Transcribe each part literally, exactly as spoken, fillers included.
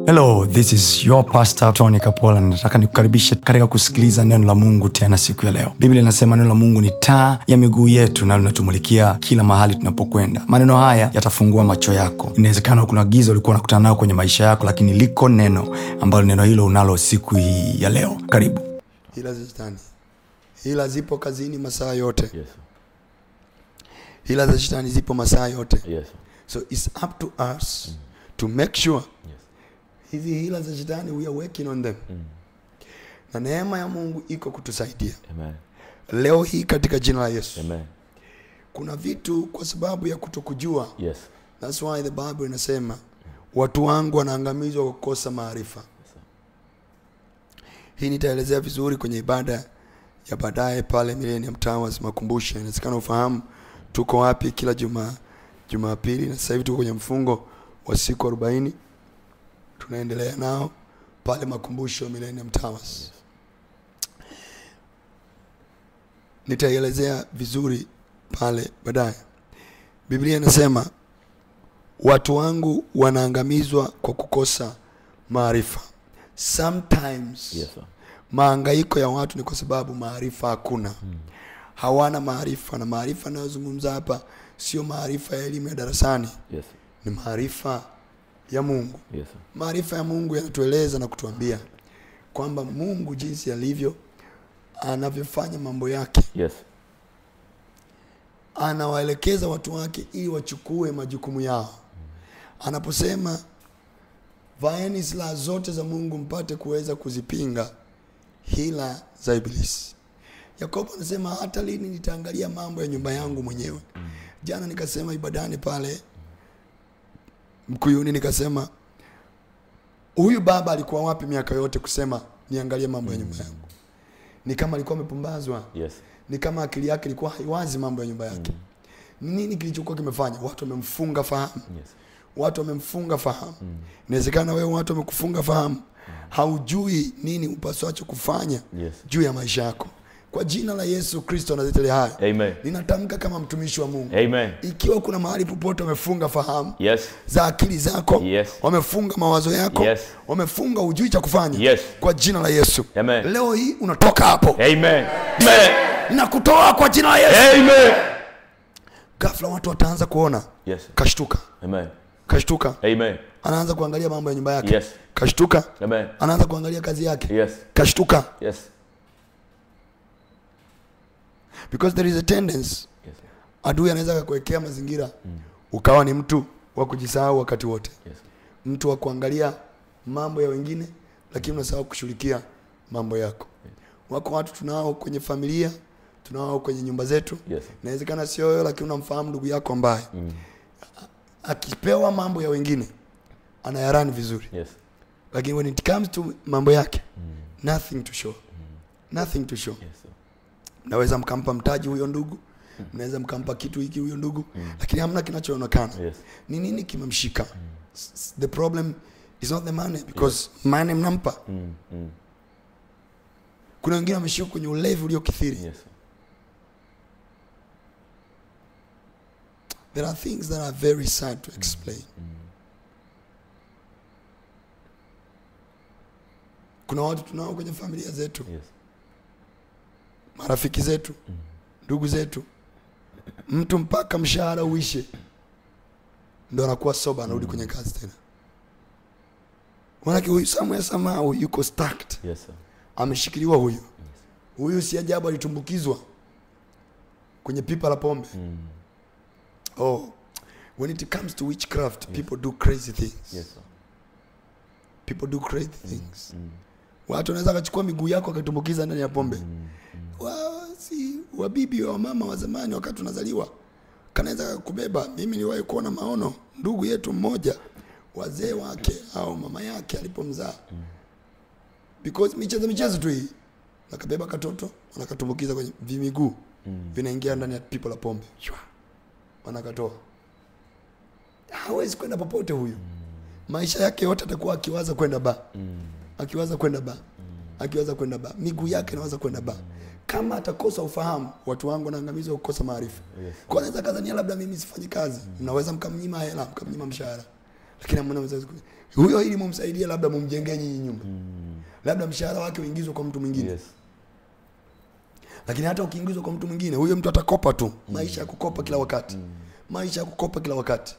Hello, this is your pastor Tony Kapola. Nataka nikukaribishe katika kusikiliza neno la Mungu tena siku ya leo. Biblia inasema neno la Mungu ni taa ya miguu yetu na linatumulikia kila mahali tunapokwenda. Maneno haya yatafungua macho yako. Inawezekana kuna giza ulikuwa unakutana nalo kwenye maisha yako, lakini liko neno ambalo neno hilo unalo siku hii ya leo. Karibu. Hila shetani. Hila zipo kazini masaa yote. Yes. Hila za shetani zipo masaa yote. Yes. So it's up to us mm. to make sure Yes. hizi hila za shetani we are working on them. Mm. Na neema ya Mungu iko kutusaidia. Amen. Leo hii katika jina la Yesu. Amen. Kuna vitu kwa sababu ya kutokujua. Yes. That's why the Bible inasema mm. watu wangu wanaangamizwa kwa kukosa maarifa. Yes, hii nitaelezea vizuri kwenye ibada ya baadaye pale Millennium Towers makumbusho. Inawezekana ufahamu tuko wapi kila juma Jumapili, na sasa hivi tuko kwenye mfungo wa siku arobaini. Tunaendelea nao pale makumbusho Millennium Towers. Nitaelezea vizuri pale baadaye. Biblia inasema watu wangu wanaangamizwa kwa kukosa maarifa. Sometimes yes, sir. Mahangaiko ya watu ni kwa sababu maarifa hakuna. Hmm. Hawana maarifa, na maarifa ninayozungumza hapa sio maarifa ya elimu ya darasani. Yes. Ni maarifa ya Mungu. Yes. Maarifa ya Mungu yanatueleza na kutuambia kwamba Mungu jinsi alivyo anavyofanya mambo yake. Yes. Anawaelekeza watu wake ili wachukue majukumu yao. Anaposema vaeni silaha zote za Mungu mpate kuweza kuzipinga hila za Ibilisi. Yakobo anasema hata lini nitaangalia mambo ya nyumba yangu mwenyewe. Mm. Jana nikasema ibadani pale Mkuyuni, nikasema huyu baba alikuwa wapi miaka yote kusema niangalie mambo ya nyumba yangu? Ni kama alikuwa amepumbazwa. Yes. Ni kama akili yake ilikuwa haiwazi mambo ya nyumba yake. Mm. Nini kilichokuwa kimefanya? Watu wamemfunga fahamu. Yes. Watu wamemfunga fahamu. Mm. Inawezekana wewe watu wamekufunga fahamu. Mm. Haujui nini upaswacho kufanya. Yes. Juu ya maisha yako. Kwa jina la Yesu Kristo nazitele haya. Amen. Ninatamka kama mtumishi wa Mungu. Amen. Ikiwa kuna mahali popote wamefunga fahamu. Yes. Za akili zako. Yes. Wamefunga mawazo yako. Yes. Wamefunga ujui cha kufanya. Yes. Kwa jina la Yesu. Amen. Leo hii unatoka hapo. Amen. Amen. Ninakutoa kwa jina la Yesu. Amen. Ghafla watu wataanza kuona. Yes. Kashtuka. Amen. Kashtuka. Amen. Anaanza kuangalia mambo ya nyumba yake. Yes. Kashtuka. Amen. Anaanza kuangalia kazi yake. Yes. Kashtuka. Yes. Because there is a tendency. Yes. Adui anaweza kukuwekea mazingira Mm. ukawa ni mtu wa kujisahau wakati wote. Yes. Mtu wa kuangalia mambo ya wengine lakini unasahau kushughulikia mambo yako. Yes. Wako watu tunao kwenye familia, tunao kwenye nyumba zetu. Yes. Inawezekana sio wewe lakini unamfahamu ndugu yako ambaye Mm. akipewa mambo ya wengine anayarani vizuri. Yes. Lakini when it comes to mambo yake, Mm. nothing to show. Mm. Nothing to show. Yes, sir. Naweza mkampa mtaji huyo ndugu, mnaweza mkampa kitu hiki huyo ndugu, Mm. lakini hamna kinachoonekana. Yes. Ni nini kimemshika? Mm. The problem is not the money, because yes. money mnampa. Mm. Mm. Kuna wengine wameshika kwenye ulevi uliokithiri. Yes. There are things that are very sad to explain. Mm. Mm. Kuna watu tunao kwenye familia zetu. Yes. Marafiki zetu, mm. ndugu zetu. Mtu mpaka mshahara uishe ndio anakuwa soba, anarudi mm. kwenye kazi tena. Maana huyu somewhere somehow yuko stuck. Yes, sir. Ameshikiliwa huyu. Yes. Huyu si ajabu alitumbukizwa kwenye pipa la pombe. Mm. Oh, when it comes to witchcraft, yes. people do crazy things. Yes, sir. People do crazy things. Mm. Mm. Watu wanaweza kuchukua miguu yako akatumbukiza ndani ya pombe. Mm. Mm. Wa si wabibi wa mama wa zamani wakati tunazaliwa kanaweza kubeba. Mimi niliwahi kuona maono, ndugu yetu mmoja wazee wake au mama yake alipomzaa. Mm. Because michezo michezo tu hii, nakabeba katoto wanakatumbukiza kwenye vimiguu. Mm. Vinaingia ndani ya pipa la pombe. Shwa. Wanakatoa. Hawezi kwenda popote huyu. Mm. Maisha yake yote atakuwa akiwaza kwenda ba. Mm. Akiwaza kwenda ba. Mm. Akiwaza kwenda ba. Miguu yake inawaza kwenda ba. Mm. Kama atakosa ufahamu, watu wangu wanaangamizwa kukosa maarifa. Yes. Kwa nini kazania labda mimi sifanyi kazi? Mm. Mnaweza mkamnyima hela, mkamnyima mshahara. Lakini amna mzazi huyo, ili mumsaidie, labda mumjengee nyinyi nyumba. Mm. Labda mshahara wake uingizwe kwa mtu mwingine. Yes. Lakini hata ukiingizwa kwa mtu mwingine, huyo mtu atakopa tu. Mm. Maisha ya kukopa kila wakati. Mm. Maisha ya kukopa kila wakati.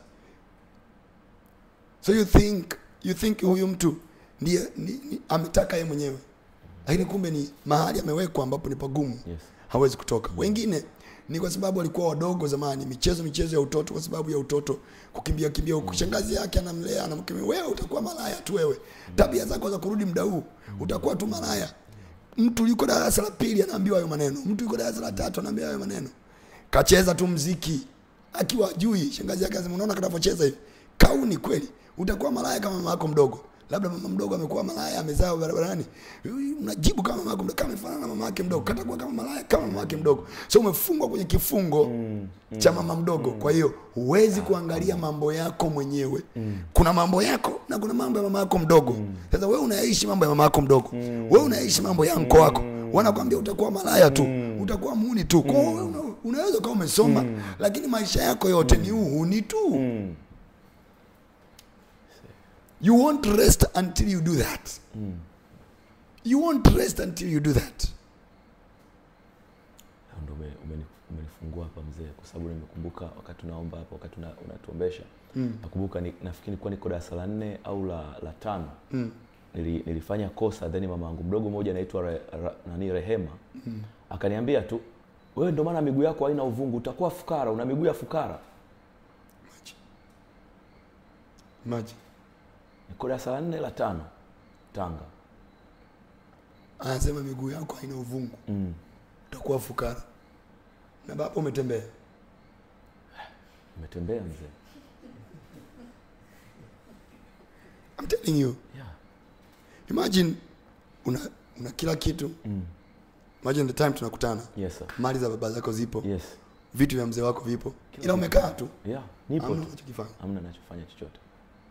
So you think you think huyo mtu ndiye ni, ni, ametaka yeye mwenyewe. Lakini kumbe ni mahali amewekwa ambapo ni pagumu. Yes. Hawezi kutoka. Mm. Wengine ni kwa sababu walikuwa wadogo zamani, michezo michezo ya utoto, kwa sababu ya utoto, kukimbia kimbia huko. Mm. Shangazi yake anamlea, anamkemea, wewe utakuwa malaya tu wewe. Mm. Tabia zako za kurudi muda huu, mm. utakuwa tu malaya. Mtu yuko darasa la pili anaambiwa hayo maneno. Mtu yuko darasa la tatu anaambiwa hayo maneno. Kacheza tu muziki akiwa jui, shangazi yake anasema unaona kanavyocheza hivi. Kauni kweli. Utakuwa malaya kama mama yako mdogo. Labda mama mdogo amekuwa malaya, amezaa barabarani. Unajibu kama mama yako mdogo, kama mfano na mama yake mdogo. Katakuwa kama malaya kama mama yake mdogo. So umefungwa kwenye kifungo mm, mm, cha mama mdogo. Mm. Kwa hiyo huwezi kuangalia mambo yako mwenyewe. Mm. Kuna mambo yako na kuna mambo ya mama yako mdogo. Mm. Sasa wewe unaishi mambo ya mama yako mdogo. Mm. Wewe unaishi mambo ya mko wako. Mm. Wanakuambia utakuwa malaya tu. Mm. Utakuwa muuni tu. Kwa hiyo una, unaweza kama umesoma, mm. lakini maisha yako yote mm. ni uhuni tu. Mm. You won't rest until you do that. Mm. You won't rest until you do that. Ndio umenifungua hapa mzee, kwa sababu nimekumbuka wakati tunaomba hapa, wakati unatuombesha. Mm. Nakumbuka ni, nafikiri nilikuwa niko darasa la nne au la la tano. Mm. Nili, nilifanya kosa, then mama yangu mdogo mmoja anaitwa re, re, nani Rehema. Mm. Akaniambia tu, wewe ndio maana miguu yako haina uvungu, utakuwa fukara, una miguu ya fukara. Maji. Maji. Niko darasa la nne la tano Tanga. Anasema miguu yako haina uvungu. Mm. Utakuwa fukara. Na baba umetembea. Umetembea mzee. I'm telling you. Yeah. Imagine una una kila kitu. Mm. Imagine the time tunakutana. Yes sir. Mali za baba zako zipo. Yes. Vitu vya mzee wako vipo. Kila ila umekaa tu. Yeah, nipo tu. Hamna unachokifanya. Hamna ninachofanya chochote.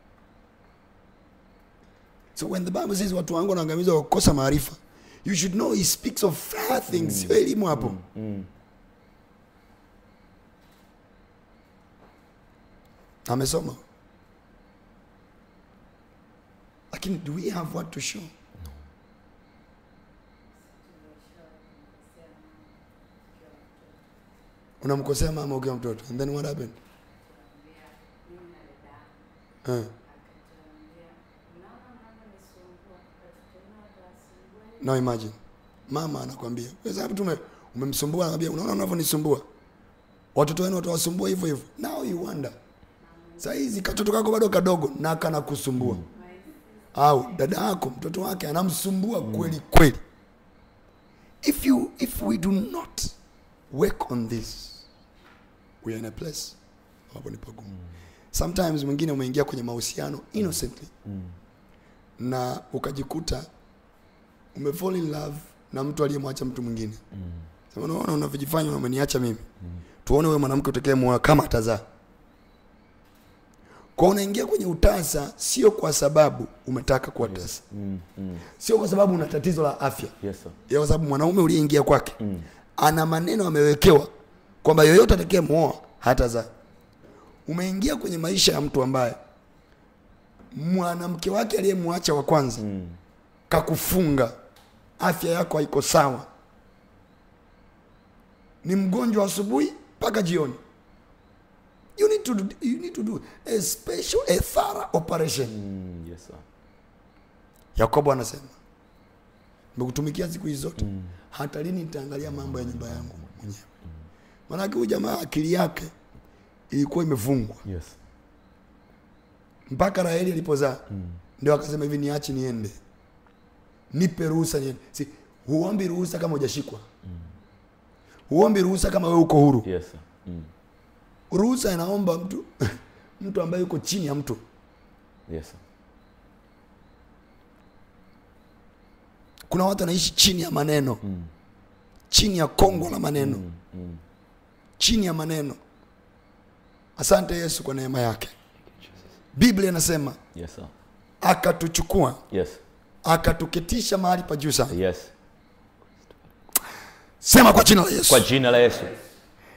So when the Bible says watu wangu wanaangamizwa kwa kukosa maarifa, you should know he speaks of far things. Mm. Elimu hapo. Mm. Mm. Amesoma. Lakini do we have what to show? No. Unamkosea mama ukiwa mtoto. And then what happened? Eh. Now imagine. Mama anakuambia, kwa sababu tume umemsumbua, anakuambia unaona unavyonisumbua. Watoto wenu watawasumbua hivyo hivyo. Now you wonder. Sasa hizi katoto kako bado kadogo na kana kusumbua. Mm. Au dada yako mtoto wake anamsumbua mm. kweli kweli. If you if we do not work on this, we are in a place hapo ni pagumu. Mm. Sometimes mwingine umeingia kwenye mahusiano innocently. Mm. Na ukajikuta umefall in love na mtu aliyemwacha mtu mwingine. Mm. Sema unaona unavyojifanya umeniacha mimi. Mm. Tuone wewe mwanamke utakayemwoa kama atazaa. Kwa unaingia kwenye utasa sio kwa sababu umetaka kuwa tasa. Mm, mm. Sio kwa sababu una tatizo la afya. Yes sir. Ya kwa sababu mwanaume uliyeingia kwake mm. ana maneno amewekewa kwamba yoyote atakayemuoa hatazaa. Umeingia kwenye maisha ya mtu ambaye mwanamke wake aliyemwacha wa kwanza mm. kakufunga, afya yako haiko sawa. Ni mgonjwa asubuhi mpaka jioni. You need to do, you need to do a special, a thorough operation. Mm, yes sir. Yakobo anasema, nimekutumikia siku hizo zote. Mm. Hata lini nitaangalia mambo ya nyumba yangu mwenyewe? Mm. Maana huyu jamaa akili yake ilikuwa imefungwa. Yes. Mpaka Raheli alipozaa, mm. ndio akasema hivi, niache niende. Nipe ruhusa niende. Si huombi ruhusa kama hujashikwa. Mm. Huombi ruhusa kama wewe uko huru. Yes sir. Mm. Ruhusa inaomba mtu mtu ambaye yuko chini ya mtu. Yes sir. Kuna watu wanaishi chini ya maneno. Mm. Chini ya kongo la maneno. Mm. Mm. Chini ya maneno. Asante Yesu kwa neema yake. Biblia inasema, yes sir. Akatuchukua. Yes. Akatuketisha mahali pa juu sana. Yes. Sema kwa jina la Yesu. Kwa jina la Yesu.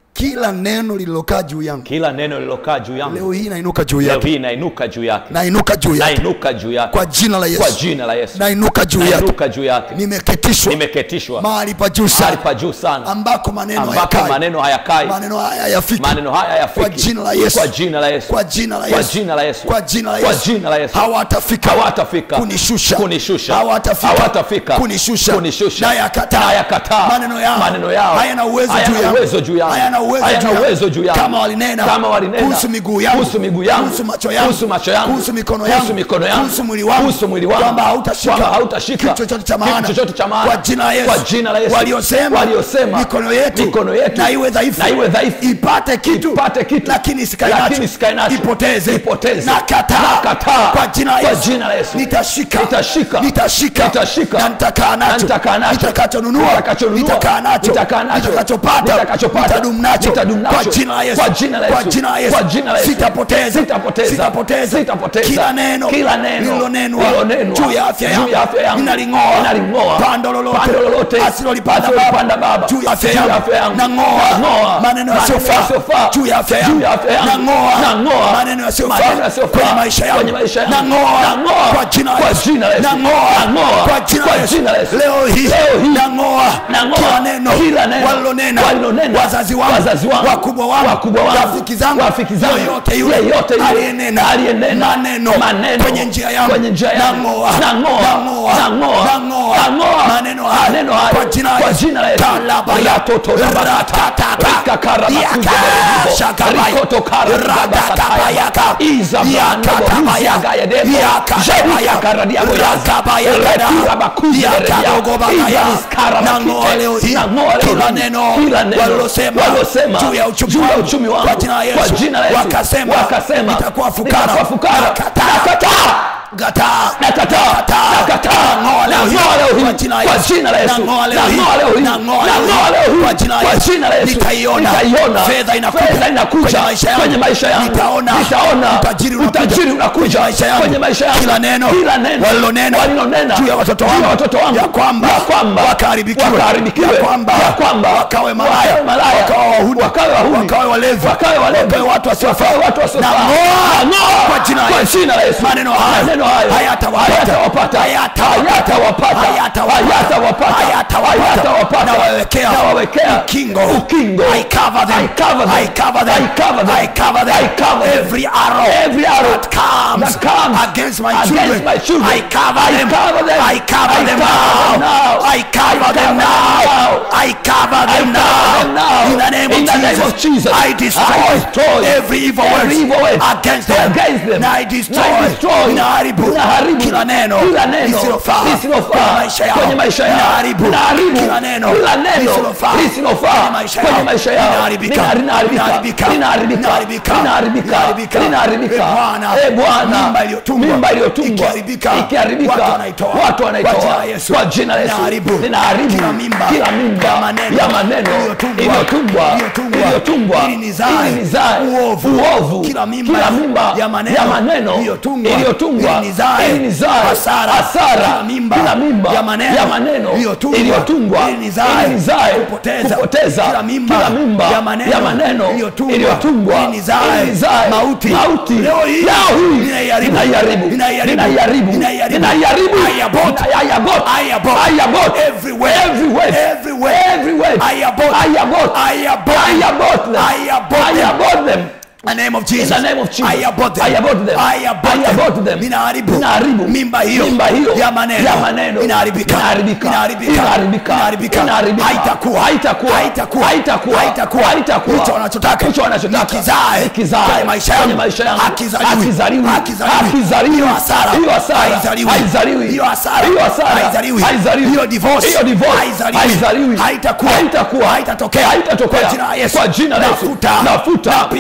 Kila neno lililokaa juu yangu, kila neno lililokaa juu yangu, leo hii nainuka juu yake. Leo hii nainuka juu yake. Nainuka juu yake. Nainuka juu yake. Kwa jina la Yesu. Kwa jina la Yesu. Nainuka juu yake. Nainuka juu yake. Nimeketishwa. Nimeketishwa. Mahali pa juu sana. Mahali pa juu sana. Ambako maneno ambako hayakai. maneno hayakai. Maneno haya hayafiki. Maneno haya hayafiki. Kwa jina la Yesu. Kwa jina la Yesu. Kwa jina la Yesu. Kwa jina la Yesu. Kwa jina la Yesu. Kwa jina la Yesu. Hawatafika. Hawatafika. Kunishusha. Kunishusha. Hawatafika. Hawatafika. Kunishusha. Kunishusha. Na yakataa. Na yakataa. Maneno yao. Maneno yao. Hayana uwezo juu yangu. Hayana uwezo juu yangu. Hayana uwezo juu yangu. Hayana uwezo juu yangu. Kama walinena. Kama walinena. Kuhusu miguu yangu. Kuhusu miguu yangu. Kuhusu macho yangu. Kuhusu macho yangu. Kuhusu mikono yangu. Kuhusu mikono yangu. Kuhusu mwili wangu. Kuhusu mwili wangu. Kwamba hautashika. Kwamba hautashika. Kitu chochote cha maana. Kitu chochote cha maana. Kwa jina la Yesu. Kwa jina la Yesu. Waliosema. Waliosema. Mikono yetu. Mikono yetu. Na iwe dhaifu. Na iwe dhaifu. Ipate kitu. Ipate kitu. Lakini isikae nacho. Lakini isikae nacho. Ipoteze. Ipoteze. Nakataa. Nakataa. Kwa jina la Kwa Yesu. jina la Yesu. Nitashika. Nitashika. Nitashika. Nitashika. Na nitakaa nacho. Na nitakaa nacho. Nitakachonunua. Nitakachonunua. Nitakaa nacho. Nitakaa nacho. Nitakachopata. Nitakachopata. Nitadumu nacho. Nitadumu nacho. Kwa jina la Yesu. Kwa jina la Yesu. Kwa jina la Yesu. Kwa jina la Yesu. Sitapoteza. Sitapoteza. Sitapoteza. Sitapoteza. Kila neno. Kila neno. Lililonenwa. Lililonenwa. Juu ya afya yangu. Juu ya afya yangu. Ninaling'oa. Ninaling'oa. Pando lolote. Pando lolote. Asilolipanda Asilolipanda baba. Juu ya afya Juu ya yangu. afya yangu. Nang'oa. Nang'oa. Maneno yasiyofaa. yasiyofaa. Juu ya afya yangu. Juu ya afya yangu. Nang'oa. Nang'oa. Maneno yasiyofaa. Maneno yasiyofaa. Kwenye maisha yangu. Kwenye maisha yangu. Nang'oa. Nang'oa. Kwa jina la Kwa Yesu. jina la Yesu. Nang'oa. Nang'oa. Kwa jina Kwa la Yesu. jina la Yesu. Leo hii. Leo hii. Nang'oa. Nang'oa. Kila neno. Kila neno. Walilonena. Walilonena. Wazazi wangu. Wazazi wangu. Wakubwa wangu. Wakubwa wangu. Rafiki zangu. Rafiki zangu. Yoyote yule. Yoyote yule. Aliyenena. Aliyenena. Maneno. Maneno. Kwenye njia yangu. Kwenye njia yangu. Nang'oa. Nang'oa. Nang'oa. Nang'oa. Nang'oa. Nang'oa. Maneno haya. Maneno haya. Kwa jina la Kwa Yesu. jina la Yesu. Kalabaya. Ratoto rabatata. Rikakara bakuja beribo. Shakabaya. Rikoto kara Radakabayaka. Iza brando boruzia gaya debo. Jabia karadia boyaza. Retura bakuja beribo. Iza niskara Nang'oa leo hii. Nang'oa leo Kila hii. neno. Kila neno. Walilosema. Walilosema. Juu ya uchumi Juu ya wangu. uchumi wangu. Kwa jina la Yesu. Kwa jina la Yesu. Wakasema. Wakasema. Nitakuwa fukara. Nitakuwa fukara. Nakataa. Nakataa. Gataa. Nakataa. Nakataa. Nang'oa leo hii. Nang'oa leo hii. Kwa jina la Kwa Yesu. jina la Yesu. Nang'oa leo hii. Nang'oa leo hii. Nang'oa Nang'oa leo hii. Kwa jina la Kwa Yesu. jina la Yesu. Nitaiona. Nitaiona. Fedha inakuja. Fedha inakuja. Kwenye maisha yangu. Kwenye maisha yangu. Nitaona. Nitaona. Utajiri unakuja. Utajiri unakuja. Kwenye maisha yangu. Kwenye maisha yangu. Kila neno. Kila neno. Walilonena. Walilonena. Juu ya watoto Juu wangu. ya watoto wangu. Ya kwamba. Ya kwamba. Wakaharibikiwe. Wakaharibikiwe. Ya kwamba. Ya kwamba. Wakawe malaya. Wakawe malaya. Wakawe wahuni. Wakawe wahuni. Wakawe walevi. Wakawe walevi. Wakawe watu wasiofaa. Wakawe watu wasiofaa. Nang'oa. Nang'oa. Kwa jina la Kwa Yesu. jina la Yesu. Maneno haya. Maneno haya. Hayatawapata. Hayatawapata. Hayatawapata. Hayatawapata. Hayatawapata. Hayatawapata. Hayatawapata. Nawawekea. Nawawekea. Ukingo. Ukingo. I cover them. I cover them. I cover them. I cover them. I cover them. I cover them. Every arrow. Every arrow that comes, that comes against my against children. my children. I cover I them. cover them. I cover I them cover them now. now. I cover them now. I cover them I cover them now. now. In the name In of the name of Jesus. Jesus. I destroy I destroy every evil every word evil word against them. against them. Na I Na destroy. I destroy. Ninaharibu. Ninaharibu. Kila neno. Kila neno. Lisilofaa. Lisilofaa. Kwenye maisha yao. Kwenye maisha yao. Ninaharibu. Ninaharibu. Kila neno. Kila neno. Lisilofaa. Lisilofaa. Kwenye maisha Kwenye yao. maisha yao. Linaharibika. Linaharibika. Linaharibika. Linaharibika. Linaharibika. Linaharibika. Linaharibika. Linaharibika. Eh, Bwana. Eh, Bwana. Mimba iliyotungwa. Mimba iliyotungwa. Ikiharibika. Ikiharibika. Watu wanaitoa. Watu wanaitoa. Kwa jina la Yesu. Kwa jina la Yesu. Linaharibu. Linaharibu. Kila mimba. Kila mimba Ya maneno. ya maneno Iliyotungwa. iliyotungwa Iliyotungwa. iliyotungwa Ili nizae. ili nizae Uovu. uovu. Kila mimba. Kila mimba Ya maneno. ya maneno Iliyotungwa. iliyotungwa Ili nizae. ili nizae Hasara. hasara. Kila mimba. Kila mimba Ya maneno. ya maneno Iliyotungwa. iliyotungwa Ili nizae. ili nizae Kupoteza. kupoteza Kila mimba. Kila mimba Ya maneno. ya maneno Iliyotungwa. iliyotungwa Ili nizae. ili nizae Mauti. mauti. Leo hii. Leo hii Ninaiharibu. ninaiharibu Ninaiharibu. ninaiharibu Ninaiharibu. ninaiharibu I abort. I abort I abort. I abort Every word. every word Every word. every word I abort. I abort I abort. I abort them I abort I them. abort them In the name of in Jesus. the name of Jesus. I abort them. I abort them. I abort I them. abort them. Ninaharibu. Ninaharibu. Mimba hiyo. Mimba hiyo. Ya maneno. Ya maneno. Inaharibika. Inaharibika. Inaharibika. Inaharibika. Inaharibika. Inaharibika. Haitakuwa. Haitakuwa. Haitakuwa. Haitakuwa. Haitakuwa. Haitakuwa. Hicho wanachotaka. Hicho wanachotaka. Nikizae. Nikizae. Kwenye maisha yangu. Kwenye maisha yangu. Hakizaliwi. Hakizaliwi. Hakizaliwi. Hakizaliwi. Hiyo hasara. Hiyo hasara. Haizaliwi. Haizaliwi. Hiyo hasara. Hiyo hasara. Haizaliwi. Haizaliwi. Hiyo divorce. Hiyo divorce. Haizaliwi. Haizaliwi. Haitakuwa. Haitakuwa. Haitatokea. Haitatokea. Kwa jina la Yesu. Kwa jina la Yesu. Nafuta. Nafuta. Napinga.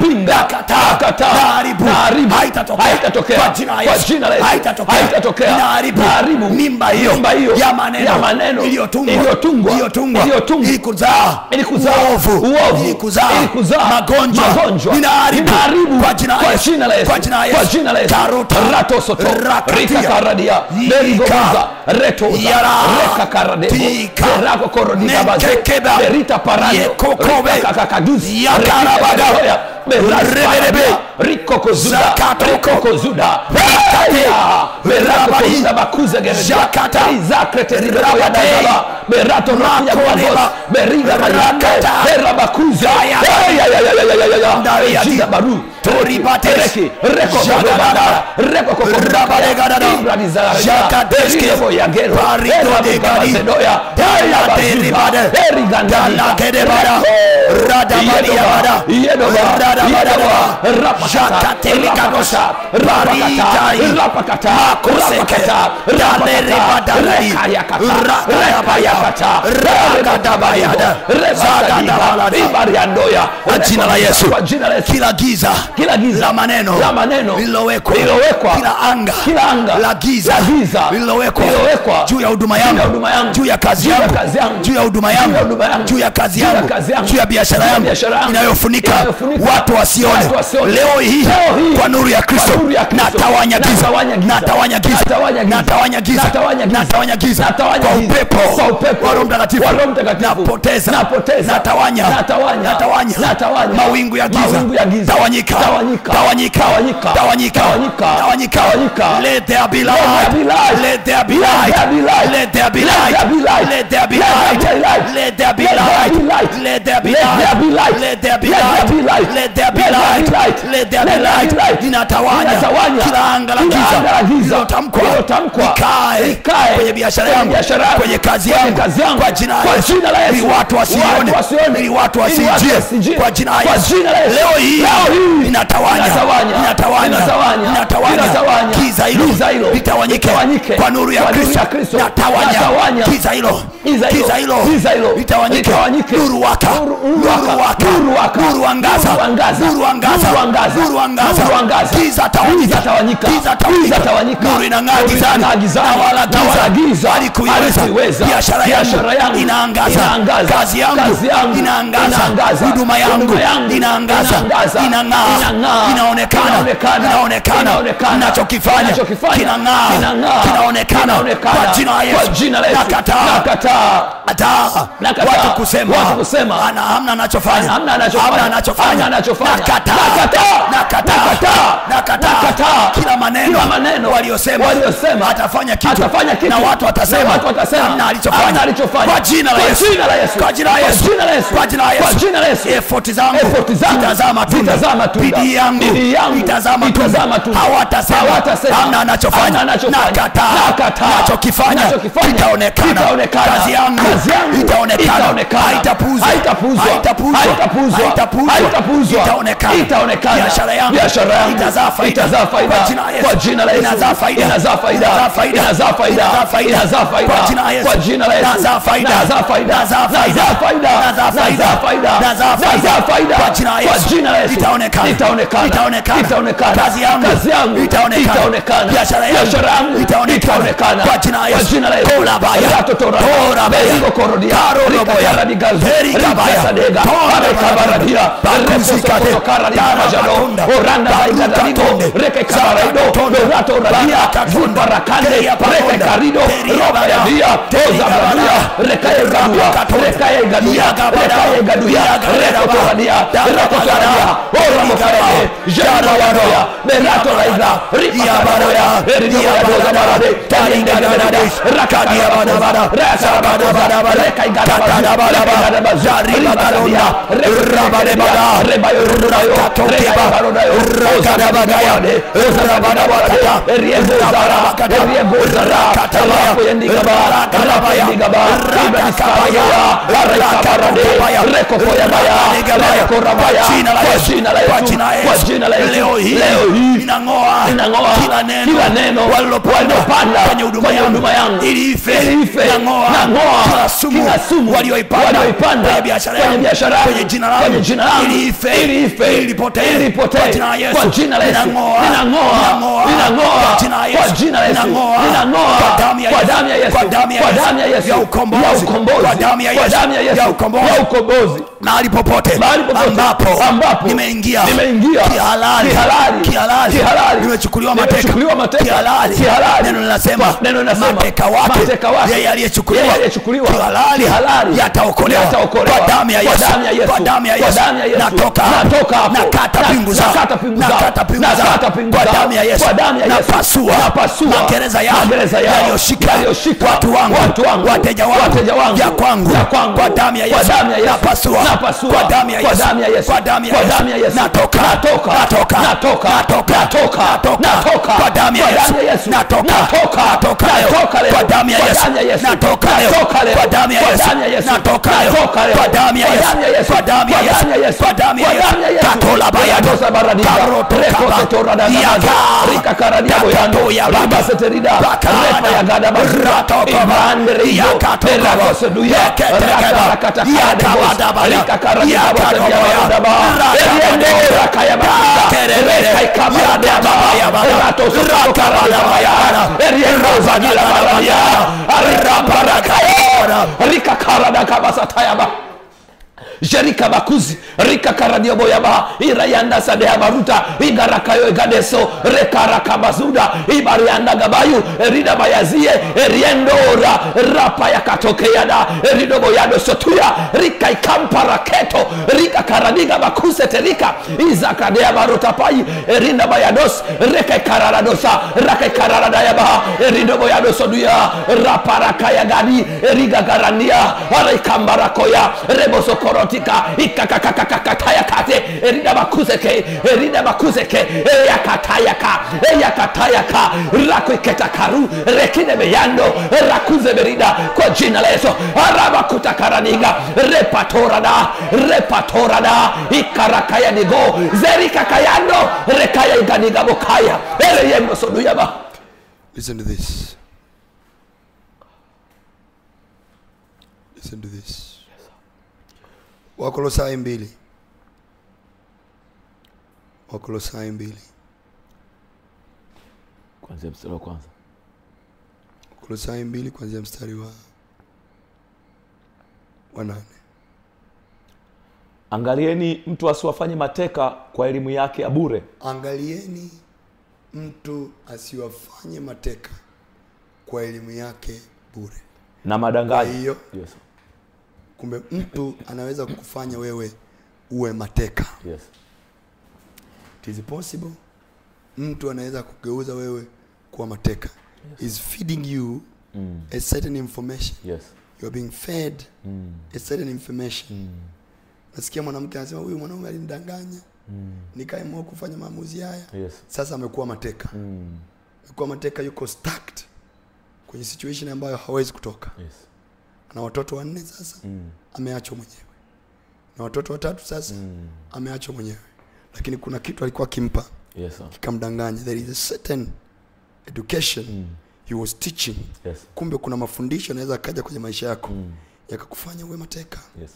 napinga, nakataa, nakataa, naharibu, naharibu, haitatokea, haitatokea, kwa jina la Yesu, kwa jina la Yesu, haitatokea, haitatokea, naharibu, naharibu, mimba hiyo, mimba hiyo, ya maneno, ya maneno, iliyotungwa, iliyotungwa, iliyotungwa, iliyotungwa, ili kuzaa, ili kuzaa uovu, uovu, ili kuzaa, ili kuzaa magonjwa, magonjwa, ninaharibu, ninaharibu, kwa jina la kwa Yesu, jina la Yesu, kwa jina la Yesu, kwa jina la Yesu, Karuta, rato soto, rakatia, rika karadia, yika, berigoza, retoza, yara, reka karadebo, tika, berako korodiga bazo, nekekeba, berita parano, yekokobe, rika kakakaduzi, yakarabaga, rebelebe, riko kozuda, riko kozuda, haya, berako kozuda bakuza gereja, jakata, izakrete ribo ya dazala, berato rakia mwagos, beriga mayande, berabakuza, haya, haya, haya, haya, jida baru, Toribate, Reko Jagada, Reko Kokoda, Ibrahim Zaraja, Rebo Yagero, Rebo de Gazidoya, Daya Deribada, Eriganda, Kedebada, Radabada, Yedoba, Radabada, Rapakata, Telikadosa, Rapakata, Rapakata, Rapakata, Rapakata, Rakayakata, Rakadabayada, Rezagada, Ibariandoya, jina la Yesu, kila giza kila giza la maneno la maneno lilowekwa lilowekwa kila anga kila anga la giza lilowekwa juu ya huduma yangu juu ya kazi yangu juu ya huduma yangu juu ya kazi yangu juu ya biashara yangu inayofunika watu wasione, leo hii kwa nuru ya Kristo natawanya giza, natawanya giza, natawanya giza, natawanya giza kwa upepo wa Roho Mtakatifu, napoteza, natawanya, natawanya mawingu ya giza, tawanyika, tawanyika, tawanyika, tawanyika, tawanyika. Let there be light, let there be light, let there be light, let there be light, let there be light, let there be light, let there be light, let there be light, let there be light. Ninatawanya kila anga la giza lilotamkwa likae kwenye biashara yangu, kwenye kazi yangu, kwa jina la Yesu, ili watu wasione, ili watu wasijie, kwa jina la Yesu. Leo hii ninatawanya, ninatawanya, ninatawanya giza hilo litawanyike kwa nuru ya Kristo. Natawanya giza hilo, giza hilo litawanyike, nuru waka, nuru waka, nuru angaza, nuru angaza, nuru angaza, giza tawanyika, giza tawanyika, nuru inang'aa gizani, na wala giza halikuiweza. Biashara yangu inaangaza, kazi yangu inaangaza, huduma yangu inaangaza, inang'aa, inaonekana, inaonekana, ninachokifanya kinang'aa, kinaonekana kwa jina la Yesu. Nakataa, nakataa watu kusema ana hamna anachofanya, hamna anachofanya, nakataa, nakataa, nakataa kila maneno waliosema atafanya kitu na watu watasema hamna alichofanya, kwa jina la Yesu, kwa jina la Yesu, kwa jina la Yesu, effort zangu itazama tunda, bidii yangu itazama tunda, hawatasema hamna anachofanya, nakataa, nachokifanya kitaonekana, kazi yangu itaonekana, haitapuzwa, haitapuzwa, itaonekana, biashara yangu itazaa faida, kwa jina la Yesu, inazaa faida, inazaa faida, inazaa faida, inazaa faida, kwa jina la Yesu, inazaa faida, inazaa faida, inazaa faida, inazaa faida, inazaa faida, kwa jina la Yesu, itaonekana, itaonekana, kazi yangu itaonekana, biashara yangu itaonekana, kwa jina la Yesu, tola baya, tola baya, korodia, korodia, erika baya, tola kabaradia, bakusikate, tarajado, oranda baika daligo, reke kabarado, rato radia, zubarakande, reke karido, roba ya dia, toza bradia, reka egadua, reka egadua, reka egadua, reko toradia, reko toradia, ora mokarede, jara wadoya, berato raiga, ripa baroya, eridia doza barade, talinga gadade, rakadia badabada, rasa badabada, reka igada badabada, jari badalonda, rabade bada, rebayo rudayo, reka barodayo, raka badaya, raka badabada, eriego Zara, Eriego Zara, Rapo Yendigaba, Rapo Yendigaba, Ibani Kabaya, Rekabarade, Reko Koyabaya, Reko Rabaya, kwa jina la Yesu, kwa jina la Yesu, leo hii, leo hii, ninang'oa, ninang'oa, kila neno, kila neno, walilopanda kwenye huduma yangu, ili ife, ninang'oa, nang'oa, kila sumu, walioipanda, kwenye biashara yangu, kwenye jina langu, ili ife, ili ife, ili ipotee, kwa jina la Yesu, kwa jina la Yesu, ninang'oa, ninang'oa, ninang'oa, kwa jina la Yesu, kwa jina la Yesu, ninang'oa, kwa damu ya Yesu, kwa damu ya Yesu, ya ukombozi, kwa damu ya Yesu, ya ukombozi, ya ukombozi, mahali popote ambapo ambapo nimeingia nimeingia kihalali kihalali kihalali nimechukuliwa mateka kihalali neno linasema neno linasema mateka wake yeye aliyechukuliwa kihalali yataokolewa kwa damu ya Yesu, kwa damu ya Yesu, natoka natoka nakata pingu zao nakata pingu zao kwa damu ya Yesu, napasua magereza yao yaliyoshika watu wangu wateja wangu ya kwangu kwa damu ya Yesu, napasua kwa damu ya Yesu, kwa damu ya Yesu, natoka natoka natoka natoka natoka natoka kwa damu ya Yesu, natoka natoka kwa damu ya Yesu, natoka kwa damu ya Yesu, natoka kwa damu ya Yesu, kwa damu ya Yesu, kwa damu ya Yesu, katola bayado karoto kabatora da rika karadia boyando ya baba seterida refa ya gada barato ibandri ya katela kosedu ya ketela kata ya rika karadia boyando ya baba eriendo rakaya baba reka kamera de baba rato sokarada baya eriendo zagila baya arika barakaya rika karada kabasa tayaba Jerika bakuzi rika karadia boyaba irayanda sadea baruta igarakayo gadeso rekaraka bazuda ibarianda gabayu erida bayazie eriendora rapa yakatokeyada erido boyado sotuya rika ikampara keto rika karadiga bakuse terika izakadea baruta pai erinda bayados reka kararadosa raka kararada yaba erido boyado soduya rapa rakaya gadi eriga garandia arekambara koya reboso koroti ikakakakakataya kate erida bakuzeke erida bakuzeke yakataya ka yakataya ka rakiketa karu rekine beyando rakuze berida kwa jina la Yesu araba kutakaraniga repatorada repatorada ikarakaya digo zerika kayando rekaya iganiga bokaya ereyendo soduyaba. Listen to this. Listen to this. Wakolosai mbili. Wakolosai mbili. Kuanzia mstari wa kwanza. Wakolosai mbili kuanzia mstari wa wa nane. Angalieni mtu asiwafanye mateka kwa elimu yake ya bure. Angalieni mtu asiwafanye mateka kwa elimu yake bure. Na madanganyo. Hiyo. Yes. Kumbe mtu anaweza kukufanya wewe uwe mateka. Yes. It is possible. Mtu anaweza kugeuza wewe kuwa mateka. Yes. Is feeding you mm. a certain information. Yes. You are being fed mm. a certain information. Mm. Nasikia mwanamke anasema huyu mwanaume alinidanganya. Mm. Nikaamua kufanya maamuzi haya. Yes. Sasa amekuwa mateka. Mm. Amekuwa mateka, yuko stuck kwenye situation ambayo hawezi kutoka. Yes. Na watoto wanne sasa mm. ameachwa mwenyewe. Na watoto watatu sasa mm. ameachwa mwenyewe. Lakini kuna kitu alikuwa kimpa. Yes, sir. Kikamdanganya. There is a certain education mm. he was teaching. Yes. Kumbe kuna mafundisho yanaweza kaja kwenye maisha yako mm. yakakufanya uwe mateka. Yes.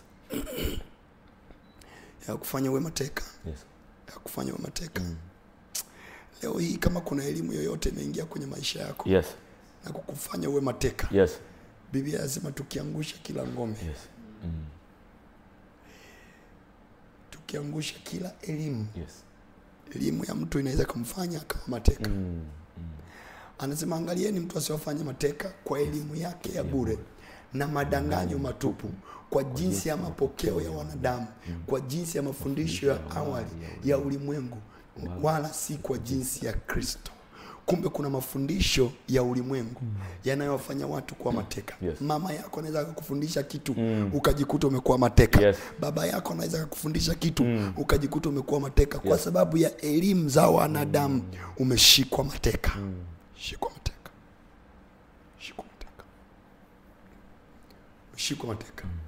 yakufanya uwe mateka. Yes. yakufanya uwe mateka. Mm. Leo hii kama kuna elimu yoyote imeingia kwenye maisha yako yes. na kukufanya uwe mateka. Yes. Biblia inasema tukiangusha kila ngome. Yes. Mm. Tukiangusha kila elimu. Yes. Elimu ya mtu inaweza kumfanya kama mateka. Mm. Mm. Anasema angalieni mtu asiwafanye mateka kwa elimu yake ya bure na madanganyo matupu, kwa jinsi ya mapokeo ya wanadamu, kwa jinsi ya mafundisho ya awali ya ulimwengu, wala si kwa jinsi ya Kristo. Kumbe kuna mafundisho ya ulimwengu yanayowafanya watu kuwa mateka. Yes. Mama yako anaweza kukufundisha kitu mm. ukajikuta umekuwa mateka. Yes. Baba yako anaweza kukufundisha kitu mm. ukajikuta umekuwa mateka. Yes. Kwa sababu ya elimu za wanadamu mm. umeshikwa mateka. Mm. shikwa mateka, shikwa mateka, shikwa mateka. Mm.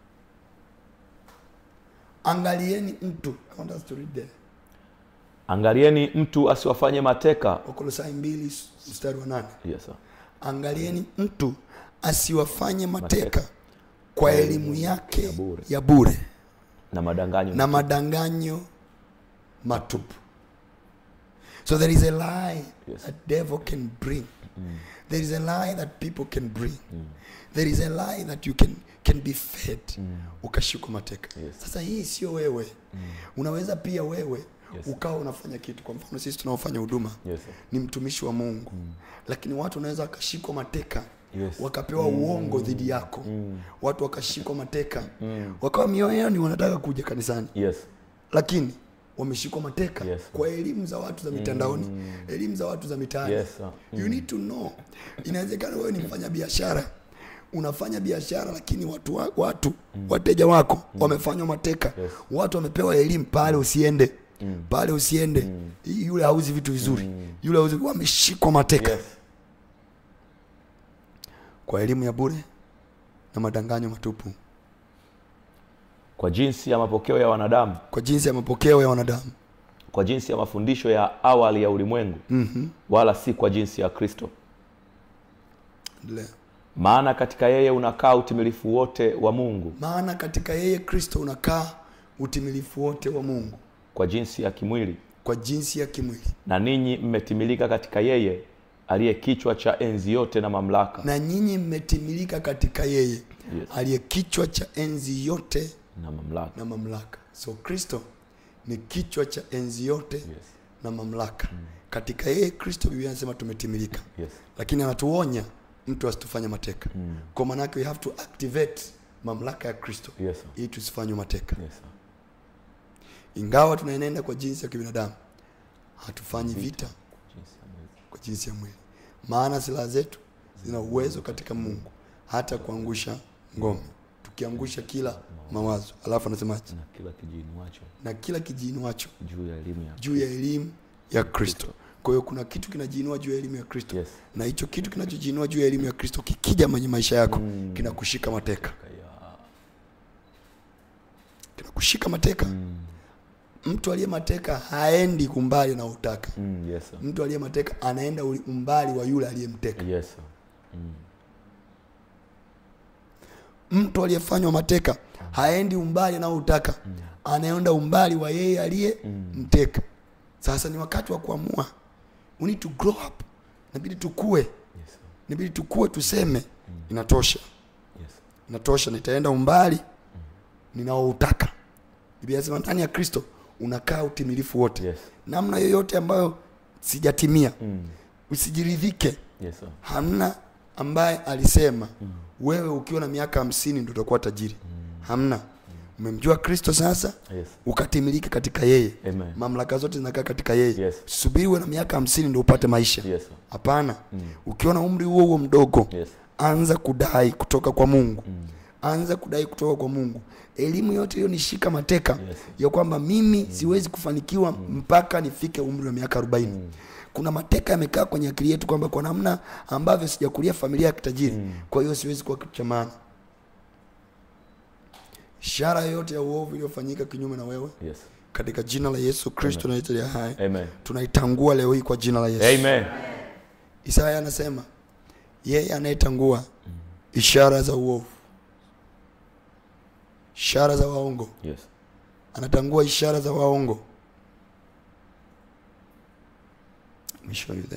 Angalieni mtu, I want us to read there. Angalieni mtu asiwafanye mateka. Wakolosai mbili mstari wa nane. Yes sir. Angalieni mtu asiwafanye mateka, mateka kwa elimu yake ya bure, ya bure na madanganyo na madanganyo matupu. So there is a lie, yes, that devil can bring. Mm. There is a lie that people can bring. Mm. There is a lie that you can can be fed. Mm. Ukashikwa mateka. Yes. Sasa hii sio wewe. Mm. Unaweza pia wewe, yes, ukawa unafanya kitu. Kwa mfano sisi tunaofanya huduma, yes, ni mtumishi wa Mungu. Mm. Lakini watu wanaweza wakashikwa mateka. Yes. Wakapewa mm. uongo dhidi yako. Mm. Watu wakashikwa mateka. Mm. Wakawa mioyoni wanataka kuja kanisani. Yes. Lakini wameshikwa mateka, yes, kwa elimu za watu za mitandaoni, mm. elimu za watu za mitaani. Yes, mm. You need to know. Inawezekana wewe ni mfanya biashara, unafanya biashara lakini watu wa, watu mm. wateja wako mm. wamefanywa mateka. Yes. Watu wamepewa elimu, pale usiende. Mm. Pale usiende. Mm. Yule hauzi vitu vizuri. Mm. Yule hauzi, wameshikwa mateka. Yes. Kwa elimu ya bure na madanganyo matupu. Kwa jinsi ya mapokeo ya wanadamu, kwa jinsi ya mapokeo ya wanadamu, kwa jinsi ya mafundisho ya awali ya ulimwengu, mm-hmm. wala si kwa jinsi ya Kristo. Le. Maana katika yeye unakaa utimilifu wote wa Mungu. Maana katika yeye Kristo unakaa utimilifu wote wa Mungu. Kwa jinsi ya kimwili. Kwa jinsi ya kimwili. Na ninyi mmetimilika katika yeye aliye kichwa cha enzi yote na mamlaka. Na nyinyi mmetimilika katika yeye, yes, aliye kichwa cha enzi yote na mamlaka. Na mamlaka. So Kristo ni kichwa cha enzi yote, yes, na mamlaka. Mm. Katika yeye Kristo Biblia inasema tumetimilika. Yes. Lakini anatuonya mtu asitufanye mateka. Mm. Kwa maana yake we have to activate mamlaka ya Kristo, yes, ili tusifanywe mateka. Yes, sir. Ingawa tunaenenda kwa jinsi ya kibinadamu, hatufanyi vita kwa jinsi ya mwili. Maana silaha zetu zina uwezo katika Mungu hata kuangusha ngome, tukiangusha kila mawazo. Alafu anasema na kila kijiinuacho, na kila kijiinuacho juu ya elimu ya juu ya elimu ya Kristo. Kwa hiyo kuna kitu kinajiinua juu ya elimu ya Kristo. Yes. Na hicho kitu kinachojiinua juu ya elimu ya Kristo kikija kwenye maisha yako, mm. kinakushika mateka. Kinakushika mateka. Mm. Mtu aliye mateka haendi kumbali na utaka. Mm, yes, sir. Mtu aliye mateka anaenda umbali wa yule aliyemteka. Yes, sir. Mm. Mtu aliyefanywa mateka haendi umbali na utaka. Mm. Anaenda umbali wa yeye aliyemteka. Mm. Sasa ni wakati wa kuamua. We need to grow up. Inabidi tukue. Yes, sir. Inabidi tukue tuseme, mm. inatosha. Yes. Inatosha, nitaenda umbali mm. ninaoutaka. Biblia inasema ndani ya Kristo unakaa utimilifu wote. Yes. Namna yoyote ambayo sijatimia, mm. usijiridhike. Yes, sir. Hamna ambaye alisema mm. wewe ukiwa na miaka hamsini ndio utakuwa tajiri. Mm. Hamna. Umemjua Kristo sasa, yes. ukatimilika katika yeye. Amen. Mamlaka zote zinakaa katika yeye. Yes. Subiri uwe na miaka hamsini ndio upate maisha. Yes. Hapana. Mm. Ukiwa na umri huo huo mdogo, yes. anza kudai kutoka kwa Mungu. Mm. Anza kudai kutoka kwa Mungu. Elimu yote hiyo nishika mateka, yes. ya kwamba mimi mm. siwezi kufanikiwa mm. mpaka nifike umri wa miaka arobaini. Mm. Kuna mateka yamekaa kwenye akili yetu kwamba kwa namna ambavyo sijakulia familia ya kitajiri, mm. kwa hiyo siwezi kuwa kitu cha maana. Ishara yote ya uovu iliyofanyika kinyume na wewe, yes. katika jina la Yesu Kristo na jina la hai, amen. Tunaitangua leo hii kwa jina la Yesu. Amen. Isaya anasema yeye anayetangua mm. ishara za uovu, ishara za waongo, yes. anatangua ishara za waongo. Misho ile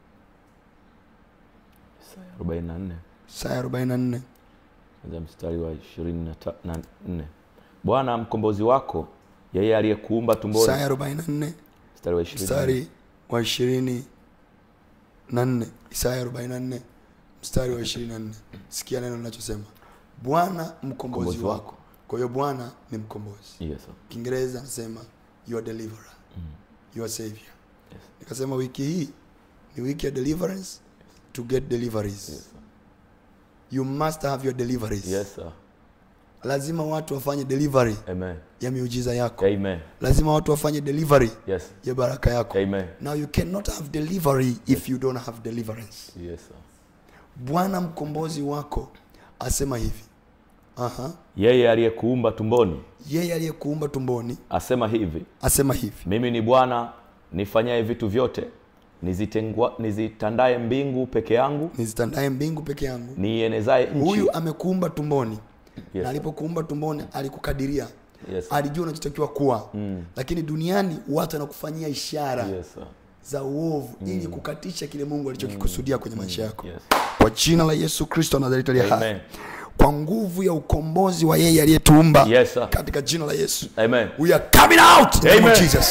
Isaya arobaini na nne. Isaya arobaini na nne. Anza mstari wa ishirini na nne. Bwana mkombozi wako, yeye aliyekuumba tumboni. Isaya arobaini na nne mstari wa ishirini. Mstari wa ishirini na nne. Isaya arobaini na nne mstari wa ishirini na nne. Sikia neno linachosema. Bwana mkombozi wako. Kwa hiyo Bwana ni mkombozi. Yes, sir. Kiingereza anasema you are deliverer. Mm. You are savior. Yes. Nikasema wiki hii ni wiki ya deliverance, yes. to get deliveries. Yes, sir. You must have your deliveries. Yes, sir. lazima watu wafanye delivery Amen. ya miujiza yako. Amen. Lazima watu wafanye delivery Yes. ya baraka yako. Amen. Now you cannot have delivery if you don't have deliverance. Yes, sir. Bwana mkombozi wako asema hivi. Aha. Yeye aliyekuumba tumboni Yeye aliyekuumba tumboni asema hivi, asema hivi. mimi ni Bwana nifanyaye vitu vyote, nizitengwa nizitandaye mbingu peke yangu, Nizitandaye mbingu peke yangu. nienezaye nchi. Huyu amekuumba tumboni. Yes, na alipokuumba tumboni alikukadiria. Yes, alijua unachotakiwa kuwa. Mm. Lakini duniani watu wanakufanyia ishara Yes, sir. za uovu mm. ili kukatisha kile Mungu alichokikusudia kwenye maisha yako. Yes. Kwa jina la Yesu Kristo Nazareti aliye hai. Amen. Kwa nguvu ya ukombozi wa yeye aliyetuumba. Yes, sir. Katika jina la Yesu. Amen. We are coming out in the name of Jesus.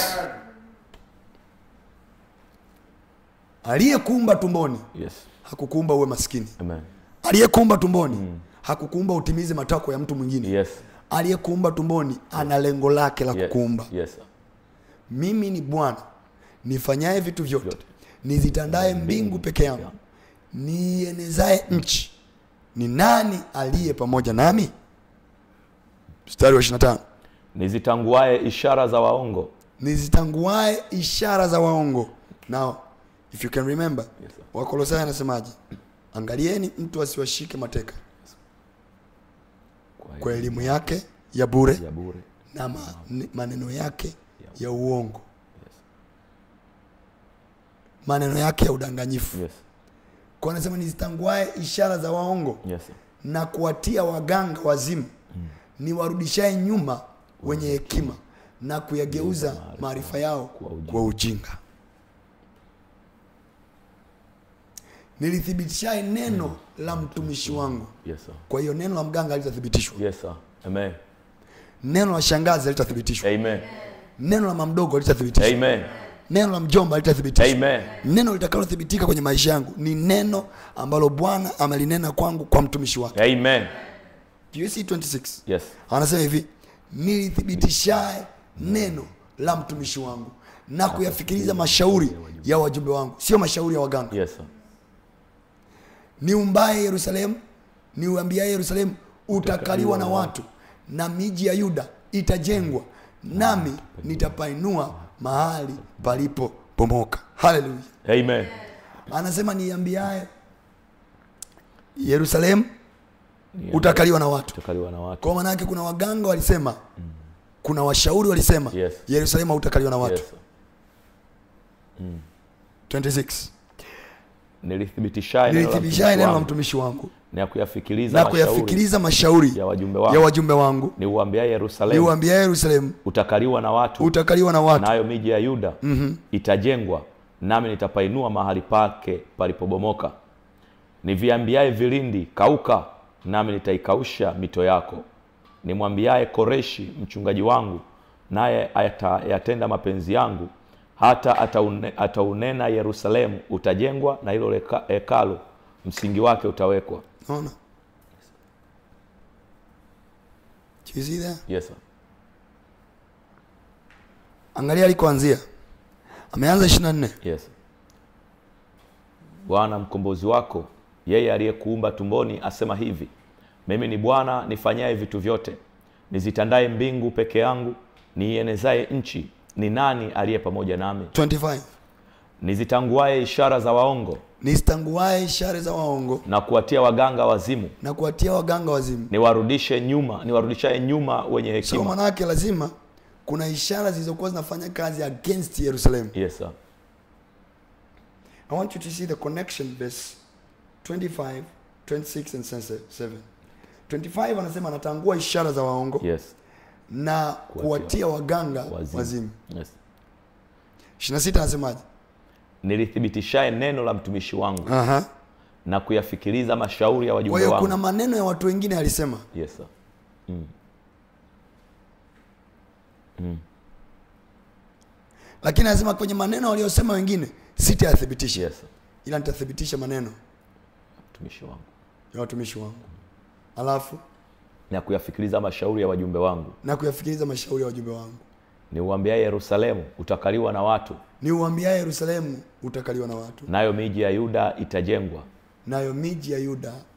Aliyekuumba tumboni. Yes. Hakukuumba uwe maskini. Amen. Aliyekuumba tumboni mm. hakukuumba utimize matakwa ya mtu mwingine. Yes. Aliyekuumba tumboni ana lengo lake la Yes. kukuumba. Yes, sir. Mimi ni Bwana nifanyaye vitu vyote, nizitandaye mbingu peke yangu, nienezaye nchi. Ni nani aliye pamoja nami? Mstari wa ishirini na tano. Nizitanguaye ishara za waongo. Nizitanguaye ishara za waongo. Now, if you can remember, Yes, sir. Wakolosai anasemaje? Angalieni mtu asiwashike mateka kwa elimu yake ya bure ya bure na ma, maneno yake ya uongo. Yes. Maneno yake ya udanganyifu. Yes. Kwa anasema nizitanguaye ishara za waongo. Yes, sir. Na kuwatia waganga wazimu. Mm. Ni warudishaye nyuma wenye hekima na kuyageuza maarifa yao kwa ujinga. Kwa ujinga. Nilithibitishaye neno mm. la mtumishi wangu. Yes, sir. Kwa hiyo neno la mganga halitathibitishwa. Yes, sir. Amen. Neno la shangazi halitathibitishwa. Amen. Neno la mamdogo halitathibitishwa. Amen. Neno la mjomba halitathibitishwa. Amen. Neno litakalothibitika kwenye maisha yangu ni neno ambalo Bwana amelinena kwangu kwa mtumishi wake. Amen. Do you see twenty-six? Yes. Anasema hivi, nilithibitishaye neno la mtumishi wangu na kuyafikiriza mashauri ya wajumbe wangu, sio mashauri ya waganga. Yes, sir. Niumbaye Yerusalemu, niuambiaye Yerusalemu utakaliwa na watu, na miji ya Yuda itajengwa, nami nitapainua mahali palipo bomoka. Hallelujah. Amen. Anasema niambiaye Yerusalemu utakaliwa na watu. Utakaliwa na watu. Kwa maana yake kuna waganga walisema, mm. kuna washauri walisema, yes. Yerusalemu utakaliwa na watu. Yes. Mm. twenty-six. Nilithibitishaye neno la mtumishi wangu na kuyafikiriza na kuyafikiriza mashauri ya wajumbe wangu, ya wajumbe wangu. Niuambiaye Yerusalemu, niuambiaye Yerusalemu utakaliwa na watu, utakaliwa na watu, nayo miji ya Yuda mm-hmm. itajengwa, nami nitapainua mahali pake palipobomoka. Niviambiaye vilindi, kauka, nami nitaikausha mito yako. Nimwambiaye Koreshi mchungaji wangu, naye atayatenda mapenzi yangu, hata ataune, ataunena Yerusalemu utajengwa, na hilo hekalu msingi wake utawekwa. Unaona? Do you see that? Yes, sir. Angalia alikoanzia. Ameanza ishirini na nne. Yes. Bwana mkombozi wako, yeye aliyekuumba tumboni asema hivi, mimi ni Bwana nifanyaye vitu vyote, nizitandaye mbingu peke yangu, nienezaye nchi. Ni nani aliye pamoja nami? twenty-five. Nizitanguaye ishara za waongo, nizitanguaye ishara za waongo, na kuwatia waganga wazimu, na kuwatia waganga wazimu, niwarudishe nyuma, niwarudishaye nyuma wenye hekima. So maana yake lazima kuna ishara zilizokuwa zinafanya kazi against Jerusalem. Yes, sir. I want you to see the connection, verse twenty-five, twenty-six and seven. twenty-five anasema anatangua ishara za waongo. Yes. Na kuwatia waganga wazimu. wazimu. Yes. ishirini na sita anasemaje? Nilithibitishaye neno la mtumishi wangu. Aha. Na kuyafikiriza mashauri ya wajumbe wangu. Kwa hiyo kuna maneno ya watu wengine alisema. Yes, sir. Mm. Mm. Lakini anasema kwenye maneno waliosema wengine sitayathibitisha. Yes, sir. Ila nitathibitisha maneno mtumishi wangu. Ya watumishi wangu. Alafu na kuyafikiriza mashauri ya wajumbe wangu. Na kuyafikiriza mashauri ya wajumbe wangu. Niuambiaye Yerusalemu utakaliwa na watu. Niuambiaye Yerusalemu utakaliwa na watu. Nayo miji ya Yuda itajengwa. Nayo miji ya Yuda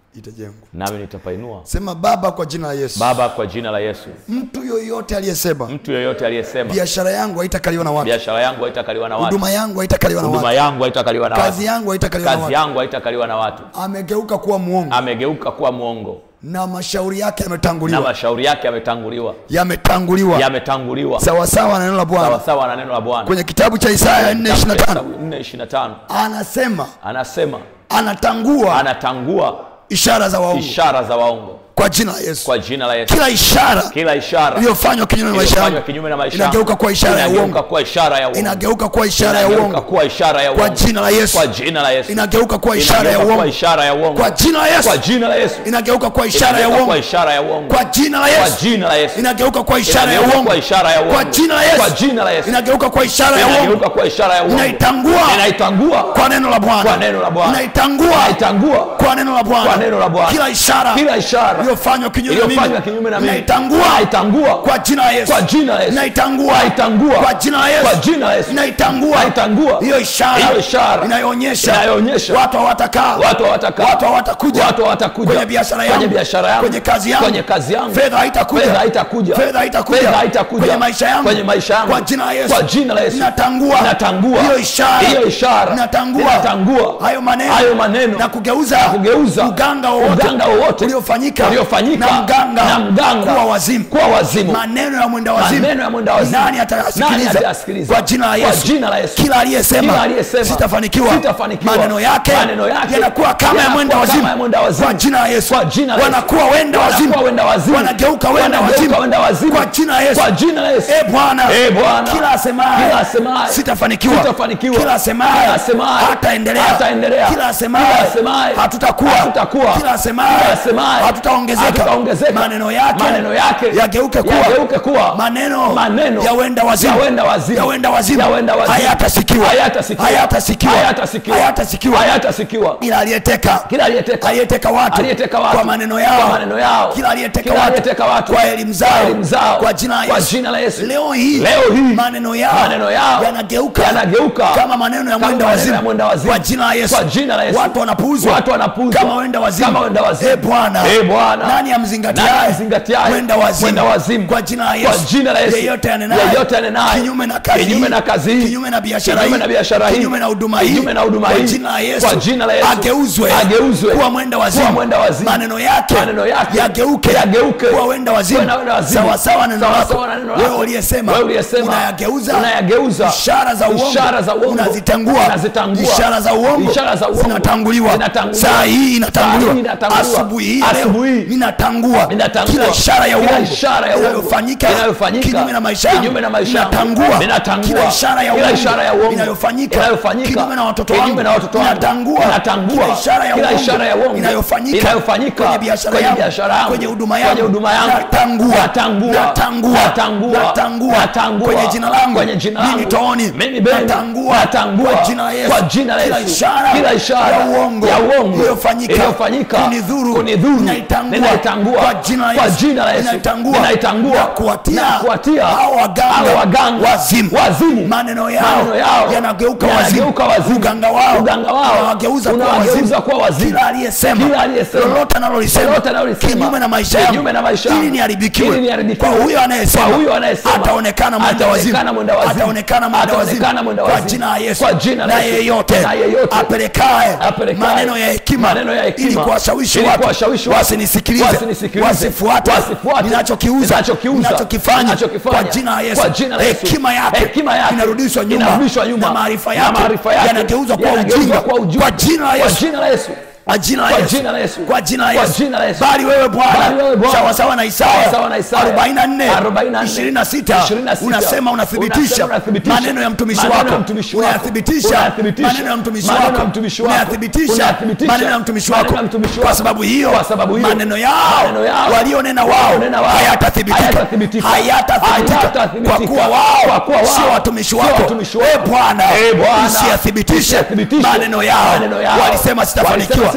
itajengwa. Nami nitapainua. Sema Baba kwa jina la Yesu. Baba kwa jina la Yesu. Mtu yoyote aliyesema. Mtu yoyote aliyesema. Biashara yangu haitakaliwa na watu. Biashara yangu haitakaliwa na watu. Huduma yangu haitakaliwa na watu. Huduma yangu haitakaliwa na watu. Kazi yangu haitakaliwa na watu. Kazi yangu haitakaliwa na watu. Amegeuka kuwa muongo. Amegeuka kuwa muongo. Na mashauri yake yametanguliwa. Na mashauri yake yametanguliwa. Yametanguliwa. Yametanguliwa. Sawa sawa na neno la Bwana. Sawa sawa na neno la Bwana. Kwenye kitabu cha Isaya nne ishirini na tano. nne ishirini na tano. Anasema. Anasema. Anatangua. Anatangua. Ishara za waongo. Ishara za waongo. Kwa jina la Yesu. Kwa jina la Yesu. Kila ishara. Kila ishara. Iliyofanywa kinyume na maisha yangu. Kinyume na maisha. Inageuka kuwa ishara ya uongo. Inageuka kuwa ishara ya uongo. Inageuka kuwa ishara ya uongo. Inageuka kuwa ishara ya uongo. Kwa jina la Yesu. Kwa jina la Yesu. Inageuka kuwa ishara ya uongo. Kwa ishara ya uongo. Kwa jina la Yesu. Kwa jina la Yesu. Inageuka kuwa ishara ya uongo. Kwa ishara ya uongo. Kwa jina la Yesu. Kwa jina la Yesu. Inageuka kuwa ishara ya uongo. Kwa ishara ya uongo. Kwa jina la Yesu. Kwa jina la Yesu. Inageuka kuwa ishara ya uongo. Inageuka kuwa ishara ya uongo. Inaitangua. Inaitangua. Kwa neno la Bwana. Kwa neno la Bwana. Inaitangua. Inaitangua. Kwa neno la Bwana. Kwa neno la Bwana. Kila ishara. Kila ishara. Iliyofanywa kinyume na mimi. Kinyume na mimi. Inaitangua. Inaitangua. Kwa jina la Yesu. Kwa jina la Yesu. Inaitangua. Inaitangua. Kwa jina la Yesu. Kwa jina la Yesu. Inaitangua. Inaitangua. Hiyo ishara. Hiyo ishara. Inayoonyesha. Inayoonyesha. Watu hawatakaa. Watu hawatakaa. Watu hawatakuja. Watu hawatakuja. Kwenye biashara yangu. Kwenye biashara yangu. Kwenye kazi yangu. Kwenye kazi yangu. Fedha haitakuja. Fedha haitakuja. Fedha haitakuja. Fedha haitakuja. Kwenye maisha yangu. Kwenye maisha yangu. Kwa jina la Yesu. Kwa jina la Yesu. Natangua. Natangua. Hiyo ishara. Hiyo ishara. Natangua. Natangua. Hayo maneno. Hayo maneno. Na kugeuza. Na kugeuza. Uganga wowote. Uganga wowote. Uliofanyika. Uliofanyika. Na mganga. Na mganga. Kuwa wazimu. Kuwa wazimu. Maneno ya mwenda wazimu. Maneno ya mwenda wazimu. Nani atayasikiliza? Nani atayasikiliza? Kwa jina la Yesu. Kwa jina la Yesu. Kila aliyesema. Kila aliyesema. Sitafanikiwa. Sitafanikiwa. Maneno yake. Maneno yake. Yanakuwa kama ya mwenda wazimu. Kama ya mwenda wazimu. Kwa jina la Yesu. Kwa jina la Yesu. Wanakuwa wenda wazimu. Wanakuwa wenda wazimu. Wanageuka wenda Wanageuka wazimu. wenda wazimu. Kwa jina la Yesu. Kwa jina la Yesu. Eh Bwana. Eh Bwana. Kila asemaye. Kila asemaye. Sitafanikiwa. Sitafanikiwa. Kila asemaye. Kila asemaye. Hataendelea. Hataendelea. Kila asemaye. Kila asemaye. Hatutakuwa. Hatutakuwa. Kila asemaye. Kila asemaye. Hatutaongezeka. Hatutaongezeka. Maneno yake. Maneno yake. Yageuke kuwa. Yageuke kuwa. Maneno. Maneno. Ya wenda wazimu. Ya wenda wazimu. Ya wenda wazimu. Ya wenda wazimu. Hayatasikiwa. Hayatasikiwa. Hayatasikiwa. Hayatasikiwa. Hayatasikiwa. Hayatasikiwa. Kila aliyeteka. Kila aliyeteka. Aliyeteka watu. Aliyeteka watu. Kwa maneno yao. Kwa maneno yao. Kila aliyeteka Kila watu. aliyeteka watu. Kwa elimu zao. Kwa elimu zao. Kwa jina la Yesu. Kwa jina la Yesu. Leo hii. Leo hii. Maneno yao. Maneno yao. Yanageuka. Yanageuka. Kama maneno ya Kama mwenda maneno wazimu. ya mwenda wazimu. Kwa jina la Yesu. Kwa jina la Yesu. Watu wanapuuzwa. Watu wanapuuzwa. Kama wenda wazimu. Kama wenda wazimu. Eh Bwana. Eh Bwana. Nani amzingatiaye? Nani amzingatiaye? Mwenda wazimu. Mwenda wazimu. Kwa jina la Yesu. Kwa jina la Yesu. Yeyote anenaye. Yeyote anenaye. Kinyume na kazi. Kinyume na kazi hii. Kinyume na biashara hii. Kinyume na biashara hii. Kinyume na huduma hii. Kinyume na huduma hii. Kwa jina la Yesu. Kwa jina la Yesu. Ageuzwe. Ageuzwe. Kuwa mwenda wazimu. Kuwa mwenda wazimu. Maneno yake. Maneno yake. Yageuke. Yageuke. Kuwa wenda wazimu. Kuwa wenda wazimu. Sawa sawa na neno Sawa lako. sawa na neno lako. Wewe uliyesema. Wewe uliyesema. Unayageuza. Unayageuza. Ishara za uongo. Ishara za uongo. Unazitangua. Unazitangua. Ishara za uongo. Ishara za uongo. Zinatanguliwa. Zinatanguliwa. Saa hii inatanguliwa. Saa hii inatanguliwa. Asubuhi hii Asubuhi leo hii. ninatangua. Ninatangua. Kila ishara ya Kila uongo. ishara ya uongo. Inayofanyika. Inayofanyika. Kinyume na maisha yangu. Kinyume na maisha yangu. Ninatangua. Ninatangua. Kila ishara ya Kila uongo. ishara ya uongo. Inayofanyika. Inayofanyika. Kinyume na watoto Kinyume wangu. na watoto wangu. Ninatangua. Ninatangua. Kila ishara ya Kila uongo. ishara ya uongo. Inayofanyika. Inayofanyika. Kwenye biashara Kwenye yangu. biashara yangu. Kwenye huduma yangu. Kwenye huduma yangu. Natangua. Natangua. Natangua. Natangua. Natangua. Natangua. Kwenye jina langu. Kwenye jina langu. Mimi Tony. Mimi Ben. Natangua. Natangua. Kwa jina la Yesu. Kwa jina la Kila Yesu. ishara. Kila ishara ya uongo. ya uongo. Iliyofanyika. Iliyofanyika. Kunidhuru. Kunidhuru. Ninaitangua. Ninaitangua. Kwa jina la Kwa Yesu. jina la Yesu. Ninaitangua. Ninaitangua. Na kuwatia. Na kuwatia. Hao waganga. Hao waganga. Wazimu. Wazimu. Maneno yao. Maneno yao. Yanageuka Yanageuka wazimu. wazimu. Uganga wao. Uganga wao. Unawageuza kuwa Unawageuza wazimu. kuwa wazimu. Kila aliyesema. Kila aliyesema. Lolote analolisema. Lolote analolisema. Kinyume na maisha yangu. Kinyume na maisha yangu. Ili niharibikiwe. Ili niharibikiwe. Kwa huyo anayesema. Kwa huyo anayesema. Ataonekana mwenda wazimu. Ataonekana mwenda wazimu. Ataonekana mwenda wazimu. Ataonekana mwenda Kwa wazimu. jina la Yesu. Kwa jina la Na Yesu. yeyote. Na yeyote. Apelekaye. Apelekaye. Maneno ya hekima. Maneno ya hekima. Ili kuwashawishi Ili watu. kuwashawishi watu. Wasinisikilize. Wasinisikilize. Wasifuate. Wasifuate. Ninachokiuza. Ninachokiuza. Ninachokifanya. Ninachokifanya. Kwa jina la Yesu. Kwa jina la Yesu. Hekima yake. Hekima yake. Inarudishwa nyuma. Inarudishwa nyuma. Na maarifa Na yake. maarifa yake. Yanageuzwa kuwa Yanageuzwa ujinga. kuwa ujinga. Kwa jina la Kwa Yesu. jina la Yesu. Kwa jina la Kwa Yesu. jina la Yesu. Kwa jina la Kwa Yesu. jina la Yesu. Bali wewe Bali wewe Bwana. Bwana. Sawa sawa na Isaya. Sawa sawa na Isaya. arobaini na nne. arobaini na nne. ishirini na sita. ishirini na sita. Unasema unathibitisha Unasema unathibitisha. maneno ya mtumishi Maneno wako. ya mtumishi wako. Unayathibitisha Unayathibitisha. maneno ya mtumishi Maneno wako. ya mtumishi wako. Unayathibitisha Unayathibitisha. maneno ya mtumishi Maneno wako. ya mtumishi Kwa wako. sababu hiyo Kwa sababu hiyo. maneno yao Maneno yao. walionena wao Walionena wao. hayatathibitika. Hayatathibitika. Hayatathibitika. Hayatathibitika. Kwa kuwa wao Kwa kuwa wao. sio watumishi Sio wako. watumishi wako. Eh Bwana, Eh Bwana. usiyathibitishe Usiyathibitishe maneno yao. maneno yao. Walisema sitafanikiwa. Walisema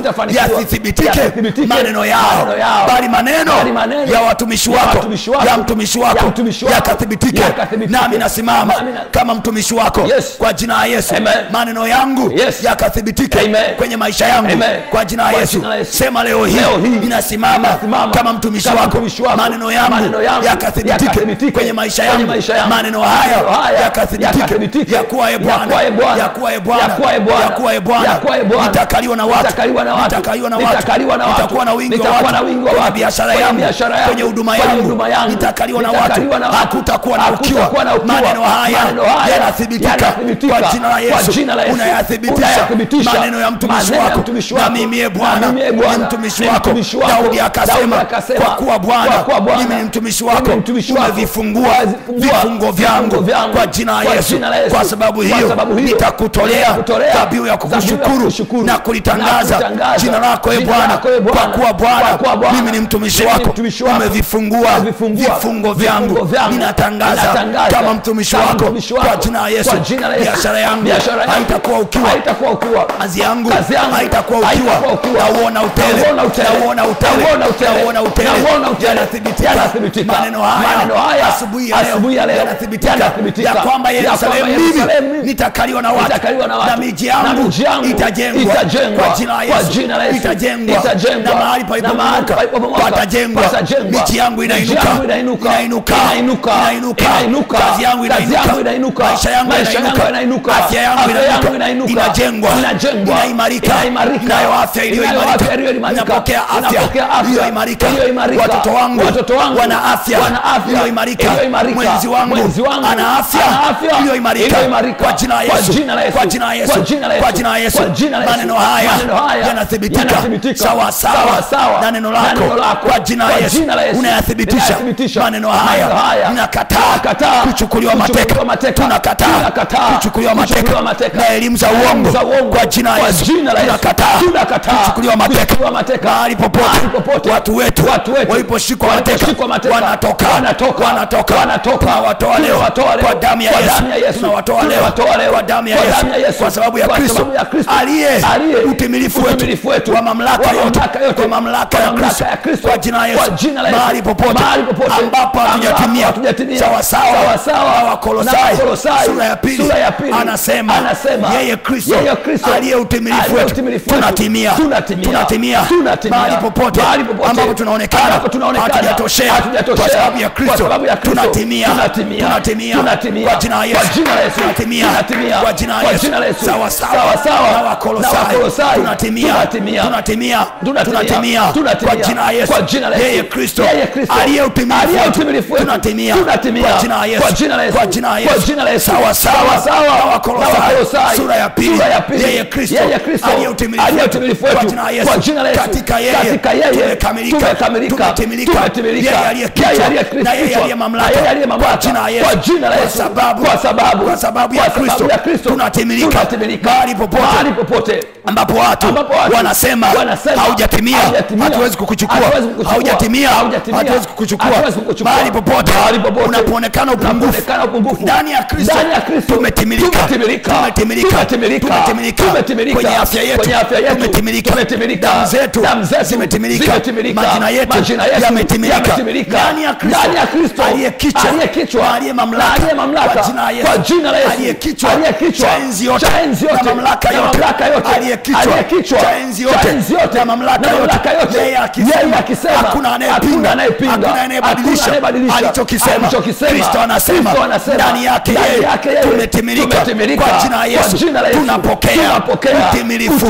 yasithibitike maneno yao, bali maneno ya watumishi wako ya mtumishi wako yakathibitike. Nami nasimama kama mtumishi wako kwa jina la Yesu. Maneno yangu yakathibitike kwenye maisha yangu kwa jina la Yesu. Sema leo hii ninasimama kama mtumishi wako, maneno yangu yakathibitike kwenye maisha yangu. Maneno haya yakathibitike ya kuwa e Bwana, ya kuwa e Bwana, ya kuwa e Bwana, nitakaliwa na watu, nitakaliwa na watu, nitakuwa na wingi wa watu kwenye biashara yangu, kwenye huduma yangu, nitakaliwa na watu, hakutakuwa na ukiwa. Maneno haya yanathibitika kwa jina la Yesu. Unayathibitisha maneno ya mtumishi wako, na mimi e Bwana ni mtumishi wako. Daudi akasema, kwa kuwa Bwana mimi ni mtumishi wako, umevifungua vifungo vyangu kwa jina la Yesu. Kwa sababu hiyo nitakutolea dhabihu ya kukushukuru na kulitangaza jina lako e Bwana. Kwa kuwa Bwana mimi ni mtumishi wako, umevifungua vifungo vyangu. Ninatangaza kama mtumishi wako kwa jina la Yesu, biashara yangu haitakuwa ukiwa, kazi yangu haitakuwa ukiwa. Nauona utele, nauona utele, nauona utele. Yanathibitika maneno haya asubuhi ya leo, yanathibitika ya kwamba Yerusalemu mimi nitakaliwa na watu, na miji yangu itajengwa kwa jina la Yesu. Itajengwa na mahali palipomoka patajengwa. Miji yangu inainuka, inainuka, inainuka, kazi yangu inainuka, maisha yangu inainuka, afya yangu inainuka, inajengwa, inaimarika, inayo afya iliyoimarika, ninapokea afya iliyoimarika. Watoto wangu wana afya iliyoimarika, mwenzi wangu ana afya iliyoimarika kwa jina la Yesu, kwa jina la Yesu, kwa jina la Yesu. Maneno haya yanathibitika sawa sawa na neno lako kwa jina la Yesu. Unayathibitisha maneno haya. Ninakataa kuchukuliwa mateka, tunakataa kuchukuliwa mateka na elimu za uongo kwa jina la Yesu. Tunakataa kuchukuliwa mateka mahali popote. Watu wetu waliposhikwa mateka wanatoka, wanatoka, tunawatoa leo kwa damu ya Yesu, tunawatoa leo kwa damu ya Yesu, kwa sababu ya Kristo aliye utimilifu wetu wa mamlaka yote, kwa mamlaka ya Kristo kwa jina la Yesu. Mahali popote ambapo hatujatimia sawa sawa na Wakolosai sura ya pili anasema yeye Kristo aliye utimilifu wetu tunatimia, tunatimia mahali popote ambapo tunaonekana hatujatoshea, kwa sababu ya Kristo tunatimia, tunatimia kwa jina la Yesu, tunatimia kwa jina la Yesu sawa sawa na Wakolosai tunatimia, tunatimia, tunatimia kwa jina la Yesu. Yeye Kristo aliye utimilifu tunatimia kwa jina la Yesu, kwa jina la Yesu sawa sawa na Wakolosai sura ya pili. Yeye Kristo aliye utimilifu kwa jina la Yesu, katika yeye tumekamilika, tumetimilika. Yeye aliye kichwa na yeye aliye mamlaka kwa jina la Yesu, kwa sababu kwa sababu ya Kristo tunatimilika mahali popote ambapo watu wanasema haujatimia, hatuwezi kukuchukua, haujatimia, hatuwezi kukuchukua. Mahali popote unapoonekana upungufu, ndani ya Kristo tumetimilika, tumetimilika, tumetimilika kwenye afya yetu, tumetimilika, damu zetu zimetimilika, majina yetu yametimilika ndani ya Kristo aliye kichwa, aliye mamlaka kwa jina la Yesu, aliye kichwa cha enzi yote na mamlaka yote, aliye kichwa cha enzi yote na mamlaka yote. Yeye akisema hakuna anayepinga, hakuna anayebadilisha alichokisema. Kristo anasema ndani yake yeye tumetimilika kwa jina la Yesu. Tunapokea utimilifu,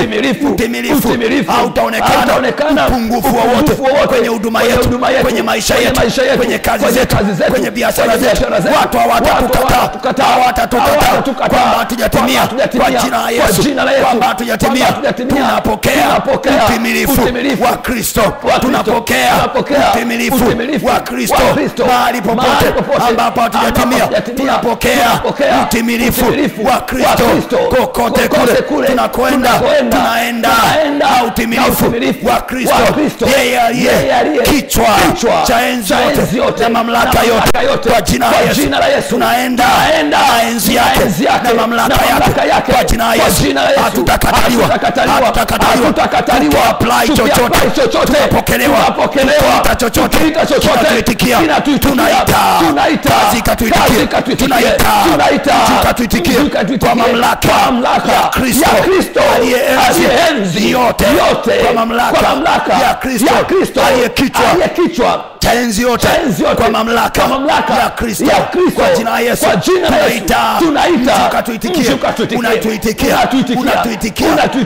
utimilifu hautaonekana upungufu wowote kwenye huduma yetu, kwenye maisha yetu, kwenye kazi zetu, kwenye biashara zetu. Watu hawatatukataa, hawatatukataa kwamba hatujatimia kwa jina la Yesu, kwamba hatujatimia. Tunapokea utimilifu wa Kristo, tunapokea utimilifu wa Kristo mahali popote ambapo hatujatimia. Tunapokea utimilifu wa Kristo kokote kule tunakwenda, tunaenda na utimilifu utimilifu wa Kristo, yeye aliye kichwa cha enzi yote na mamlaka yote, kwa jina la Yesu tunaenda na enzi yake na mamlaka yake, kwa jina la Yesu hatutakataliwa, hatutakataliwa, apply chochote, tunapokelewa, tunaita chochote, tunatuitikia, tunaita kazi, katuitikia, tunaita tukatuitikia kwa mamlaka ya Kristo aliye enzi yote, kwa mamlaka ya Kristo aliye kichwa cha enzi yote, kwa mamlaka ya Kristo, kwa jina la Yesu tunaita, tukatuitikia, unatuitikia, unatuitikia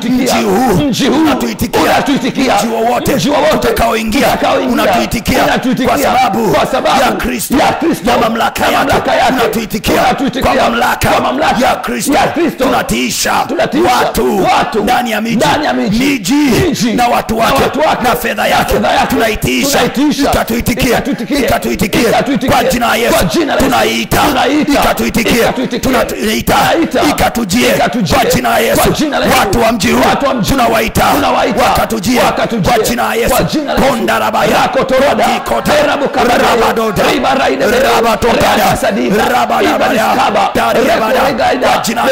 mji huu, unatuitikia mji wowote utakaoingia, unatuitikia kwa sababu ya Kristo na mamlaka yake, unatuitikia kwa mamlaka ya Kristo, tunatiisha watu ndani ya miji, miji na watu wake na fedha yake, tunaitisha, ikatuitikia, ikatuitikia kwa jina la Yesu, tunaita, ikatuitikia, tunaita, ikatujie kwa jina la Yesu, watu wa mji huu tunawaita, wakatujie kwa jina la Yesu, ponda rabaya kotoroda ikota rabadoda rabatokada rabadabaya darabada, kwa jina la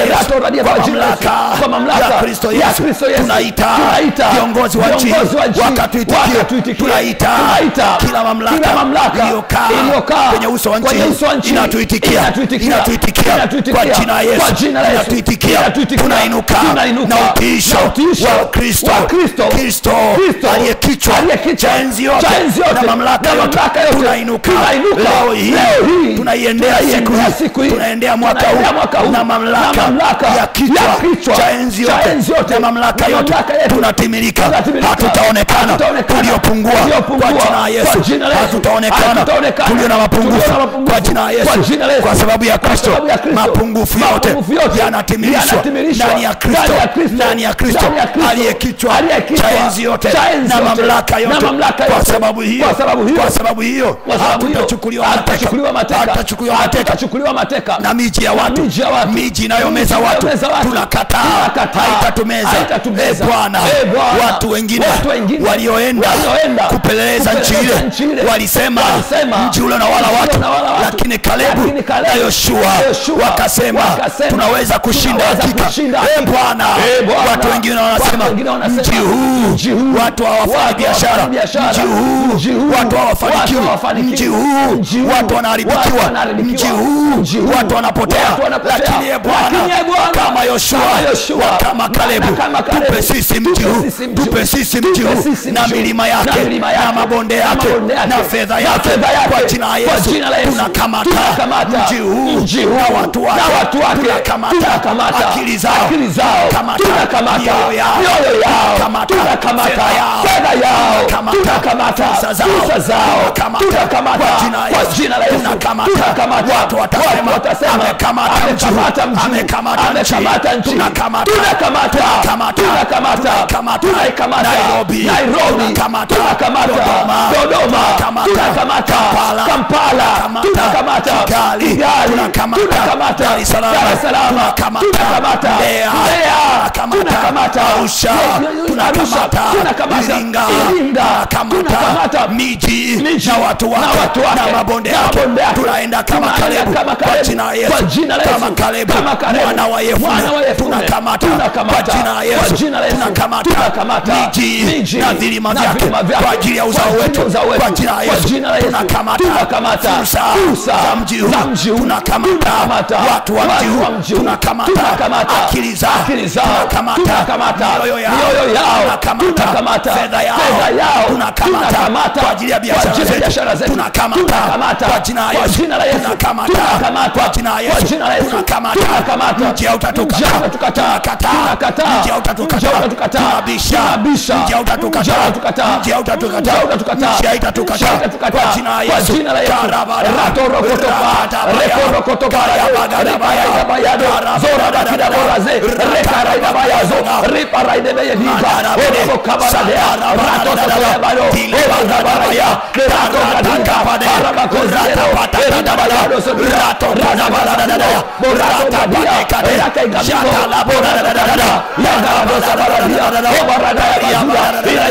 Yesu, kwa mamlaka ya Kristo Yesu tunaita viongozi wa nchi wakatuitikia, tunaita kila mamlaka iliyokaa kwenye uso wa nchi inatuitikia, inatuitikia kwa jina la Yesu, inatuitikia, tunainuka na utiisho wa Kristo, Kristo aliye kichwa cha enzi yote na mamlaka yote, tunainuka leo hii, tunaiendea siku hii, tunaendea mwaka huu na mamlaka ya kichwa cha enzi yote na mamlaka yote, tunatimilika, hatutaonekana tuliopungua kwa jina la Yesu, hatutaonekana tulio na mapungufu kwa jina la Yesu, kwa sababu ya Kristo mapungufu yote yanatimilishwa ndani ya Kristo, ndani ya Kristo aliye kichwa cha enzi yote na mamlaka yote. Kwa sababu hiyo, kwa sababu hiyo hatutachukuliwa mateka, hatutachukuliwa mateka na miji ya watu, miji inayomeza watu tunakataa, haitatumeza. Bwana, watu wengine walioenda kupeleleza nchi ile walisema mji ule na wala watu, lakini Kalebu na Yoshua wakasema tunaweza kushinda hakika. Eh Bwana, watu wengine wanasema mji huu watu hawafanyi biashara, mji huu watu hawafanikiwi, mji huu watu wanaharibikiwa, mji huu watu wanapotea, lakini eh Bwana, kama Yoshua kama Kalebu, tupe sisi mji huu, tupe sisi mji huu na milima yake na mabonde yake na fedha yake, kwa jina la Yesu tunakamata mji huu na watu wake, tunakamata akili zao, tunakamata mioyo yao, tunakamata fedha yao, tunakamata fursa zao, tunakamata kwa jina la Yesu, tunakamata watu watasema amekamata mji, amekamata nchi, tunakamata, tunakamata, tunakamata Nairobi, tunakamata Dodoma, tunakamata Kampala, tunakamata Kigali, tunakamata Dar es Salaam, tunakamata Mbeya, tunakamata Arusha, tunakamata Iringa, tunakamata miji na watu wake na mabonde yake, tunaenda kama Kalebu kwa jina la Yesu, kama Kalebu mwana wa Yefune, tunakamata kwa jina la Yesu, tunakamata miji na vilima vyake kwa ajili ya uzao wetu kwa jina la Yesu, tunakamata fursa za mji huu, tunakamata watu wa mji huu, tunakamata akili zao, tunakamata mioyo yao, tunakamata fedha yao, tunakamata kwa ajili ya biashara zetu, tunakamata kwa jina la Yesu, tunakamata kwa jina la Yesu, tunakamata mji hautatukataa, mji hautatukataa, tunabisha mji hautatukataa, mji hautatukataa, mji hautatukataa kwa jina la Yesu, karabara ratorokotoka rekorokotoka yabagadabaya zora kidaboraze rekarainabayazo riparaidebeyeninga orokabadea ratosabaya dilabaya ratokadinga arabakozero eridabalado ratokadabadadaya ratokadabadekade jatalaboradadada yagabosabaradia obaradaya bazura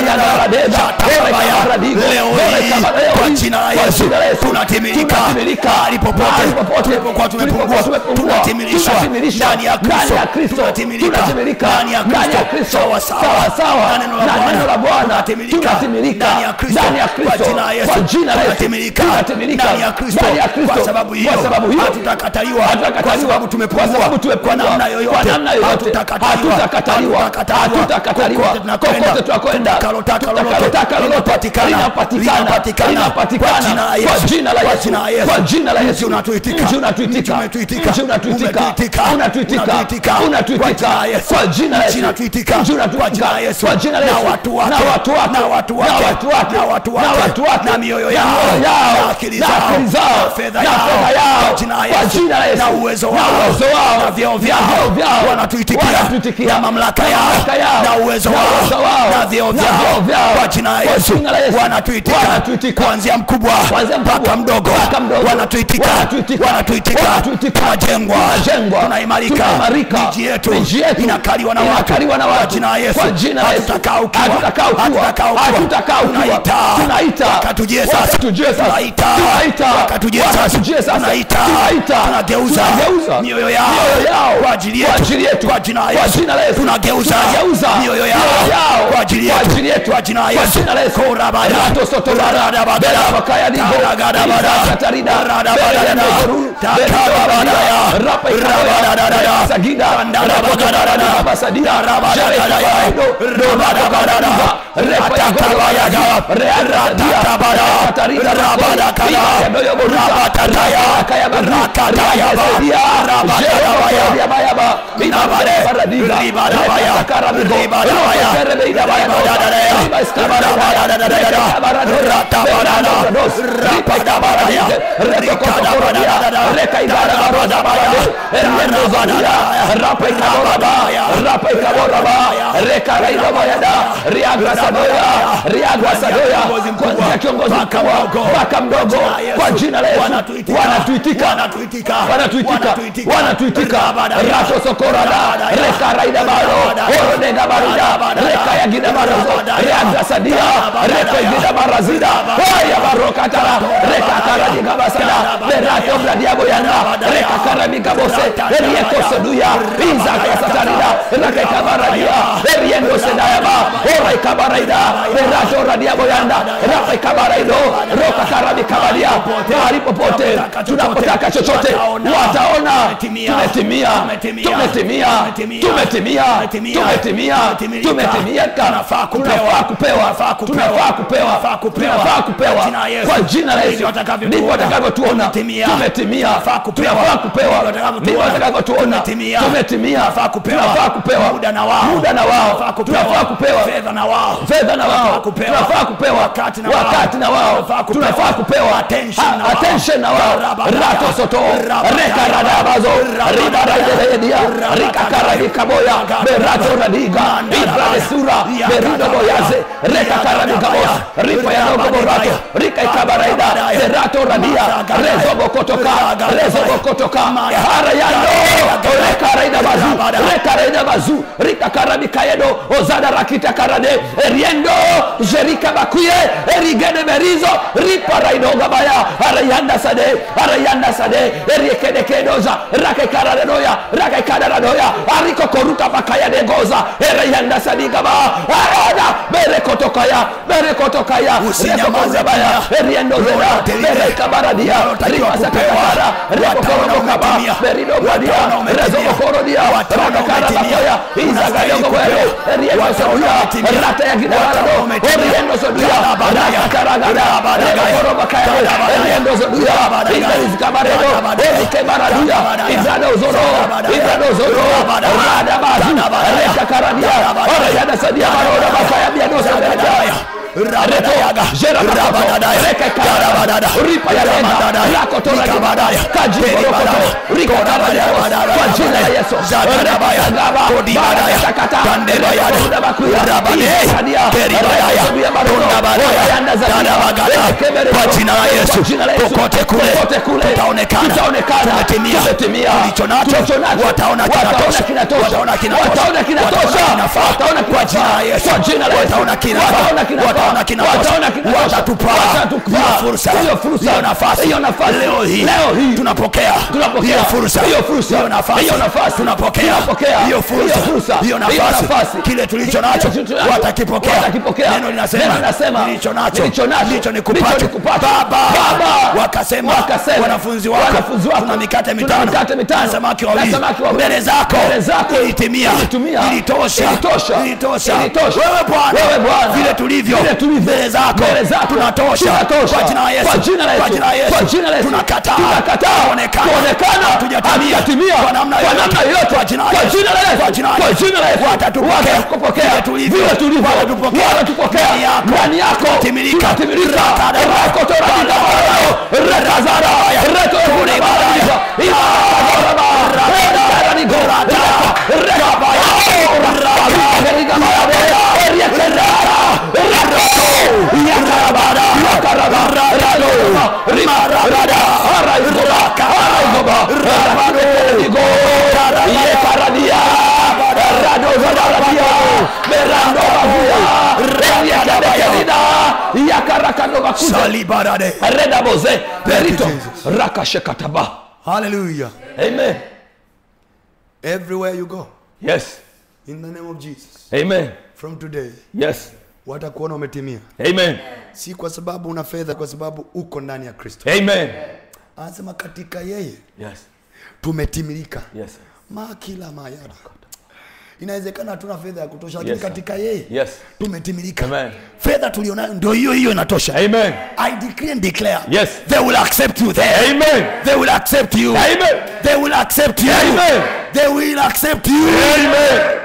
kwa jina la Yesu tunatimilika mahali popote tulipokuwa tumepungua, tunatimilishwa ndani ya Kristo, tunatimilika ndani ya Kristo sawa sawa na neno la Bwana, tunatimilika ndani ya Kristo kwa jina la Yesu, tunatimilika ndani ya Kristo. Kwa sababu hiyo hatutakataliwa, kwa sababu tumepungua kwa namna yoyote, hatutakataliwa, hatutakataliwa kokote tunakwenda, kokote linapatikana, linapatikana kwa jina la Yesu, kwa jina la Yesu unatuitika, unatuitika, unatuitika, unatuitika, unatuitika, unatuitika kwa jina la Yesu, unatuitika kwa jina la Yesu, kwa jina la Yesu, na watu wake, na watu wake, na watu wake, na watu wake, na watu wake, na mioyo yao, na akili zao, na fedha yao, kwa jina la Yesu, na uwezo wao, na vyeo vyao, wanatuitikia, na mamlaka yao, na uwezo wao, na vyeo vyao, kwa jina la Yesu wanatuitika, kuanzia mkubwa mpaka mdogo, wanatuitika, wanatuitika, tunajengwa, tunaimarika, miji yetu inakaliwa na watu, kwa jina la Yesu, hatutakaa ukiwa, hatutakaa ukiwa, tunaita wakatujie sasa, tunaita wakatujie sasa, tunaita, tunageuza mioyo yao kwa ajili yetu, kwa jina la Yesu, tunageuza mioyo yao kwa ajili yetu, kwa jina la Yesu, korabada sotorada bagara bakaya dibo ragadabada katarida ragadabada takarabada rapaikarabada sagida rabagada basadida rabagada rabagada repayagabaya rearadabada katarida rabada kala rabataya kaya rakadaya rabagada bayaba minabare paradiga ribadabaya karabigo ribadabaya ribadabaya mpaka mdogo, kwa jina la Yesu wanatuitika, wanatuitika, wanatuitika rato sokorada reka raida baro orodega barida reka ya gida baro reaga sadia reka gida barazida haya barokatara reka karadiga basada berato bladiabo yana reka karabika bose erieko soduya iza kasatarida reka kabaradia eriendo sedayaba ora kabaraida berato radiabo yana reka kabaraido roka karabika badia mahali popote tunapotaka chochote wataona tumetimia, tumetimia, tumetimia, tumetimia, tumetimia, tunafaa kupewa, tunafaa kupewa, tunafaa kupewa kwa jina la Yesu, ndivyo watakavyotuona tumetimia, tunafaa kupewa, ndivyo watakavyotuona tumetimia, tunafaa kupewa muda na wao, muda na wao, tunafaa kupewa fedha na wao, fedha na wao, tunafaa kupewa wakati na wao, wakati na wao, tunafaa kupewa attention na wao, rato soto reka radabazo ribara idedia rika karabika boya berato radiga ibrade sura berido boyaze reka karabika boya ripa ya dogo borato rika ikabaraida berato radia rezo bokotoka rezo bokotoka harayando reka raida bazu reka raida bazu rika karabika yedo ozada rakita karade eriendo jerika bakuye erigene berizo ripa raido gabaya harayanda sade harayanda sade eriekede kedoza raka karanoya raka karanoya ariko koruka bakaya degoza ereyanda sadiga ba arada bere kotokaya bere kotokaya usinyamaze baya eriendo zera bere kabaradia ripasa kabara repokoro kaba berido badia rezo korodia raka karabaya izaga yogo wele eriendo sodia rata ya gidarado eriendo sodia raka karagada repokoro bakaya eriendo sodia izaga kabaredo erikebaradia ibrado zoro ibrado zoro rada bazu reka karadia ora yada sadia baroda bakaya biadosa daya Retoyaga, Jerabadada, Rekakara, Ripa Yamada, Rakotora Gabadaya, Kaji Rokoto, Rico Rabadaya, Kajina Yeso, Zarabaya, Gaba, Kodibadaya, Takata, Kandelaya, Rabakuya, Rabadaya, Keribaya, Kwa jina la Yesu, kokote kule tutaonekana tumetimia tulicho nacho, wataona kinatosha, wataona kinatosha, wataona kwa jina la Yesu, wataona kinatosha, wataona kinatosha, watatupa hiyo fursa, hiyo nafasi. Leo hii tunapokea hiyo fursa, hiyo nafasi, tunapokea hiyo fursa, hiyo nafasi. Kile tulicho nacho watakipokea. Neno linasema nilicho nacho ndicho nikupate. Baba wakasema wanafunzi wako, tuna mikate mitano na samaki wawili mbele zako, ilitimia, ilitosha, ilitosha. Wewe Bwana, vile tulivyo mbele zako tunatosha. Kwa jina la Yesu, kwa jina la Yesu tunakataa kuonekana hatujatimia kwa namna yoyote. Kwa jina la Yesu, kwa jina la Yesu watatupokea vile tulivyo, watatupokea ndani yako timilika. Rako torabida rakazara retore baraya ibaraba rakazara gorata rakabaya rakabaya eriakera rako yakarabara yakarabara rado rimarabada araizoraka araizoba rabado yekaradia rado zarabia berando babia realiadabia yakarakano bakuze salibarade redaboze perito rakashekataba. Hallelujah. Amen. Everywhere you go, yes, in the name of Jesus, amen, from today, yes, watakuona umetimia. Amen. Si kwa sababu una fedha, kwa sababu uko ndani ya Kristo. Amen. Anasema katika yeye, yes, tumetimilika. Yes. Makila mayara. Inawezekana hatuna fedha ya kutosha, lakini yes, katika yeye yes, tumetimilika. Amen. Fedha tulionayo ndio hiyo hiyo inatosha. Amen. I decree and declare, yes, they will accept you there. Amen. They will accept you. Amen. They will accept you. Amen. They will accept you. Amen.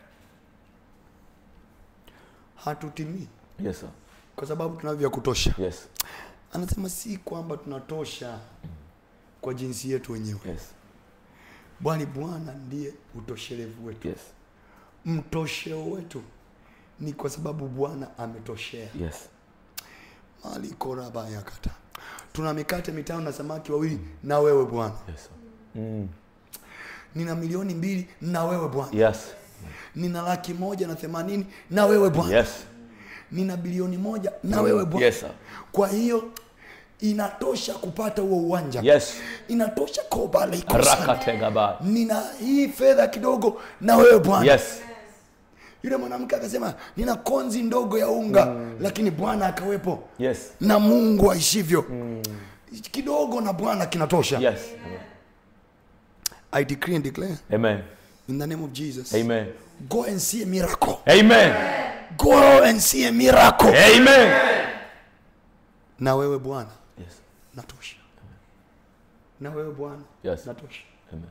Hatutimii. Yes, sir. Kwa sababu tunavyo vya kutosha. Yes. Anasema si kwamba tunatosha kwa jinsi yetu wenyewe. Yes. Bali Bwana ndiye utoshelevu wetu. Yes. Mtosheo wetu ni kwa sababu Bwana ametoshea. Yes. Mali koraba yakata. Tuna mikate mitano na samaki wawili na wewe Bwana. Yes, sir. Mm. Nina milioni mbili na wewe Bwana. Yes. Nina laki moja na themanini na wewe Bwana. Yes. Nina bilioni moja na wewe Bwana. Yes, sir. Kwa hiyo inatosha kupata huo uwanja. Yes. Inatosha kobale ikosa. Nina hii fedha kidogo na wewe Bwana. Yes. Yule mwanamke akasema nina konzi ndogo ya unga, mm, lakini Bwana akawepo. Yes. Na Mungu aishivyo. Mm. Kidogo na Bwana kinatosha. Yes. Amen. I decree and declare. Amen. In the name of Jesus. Amen. Go and see a miracle. Amen. Go and see a miracle. Amen. Na wewe Bwana. Yes. Natosha. Na wewe Bwana. Yes. Natosha. Amen.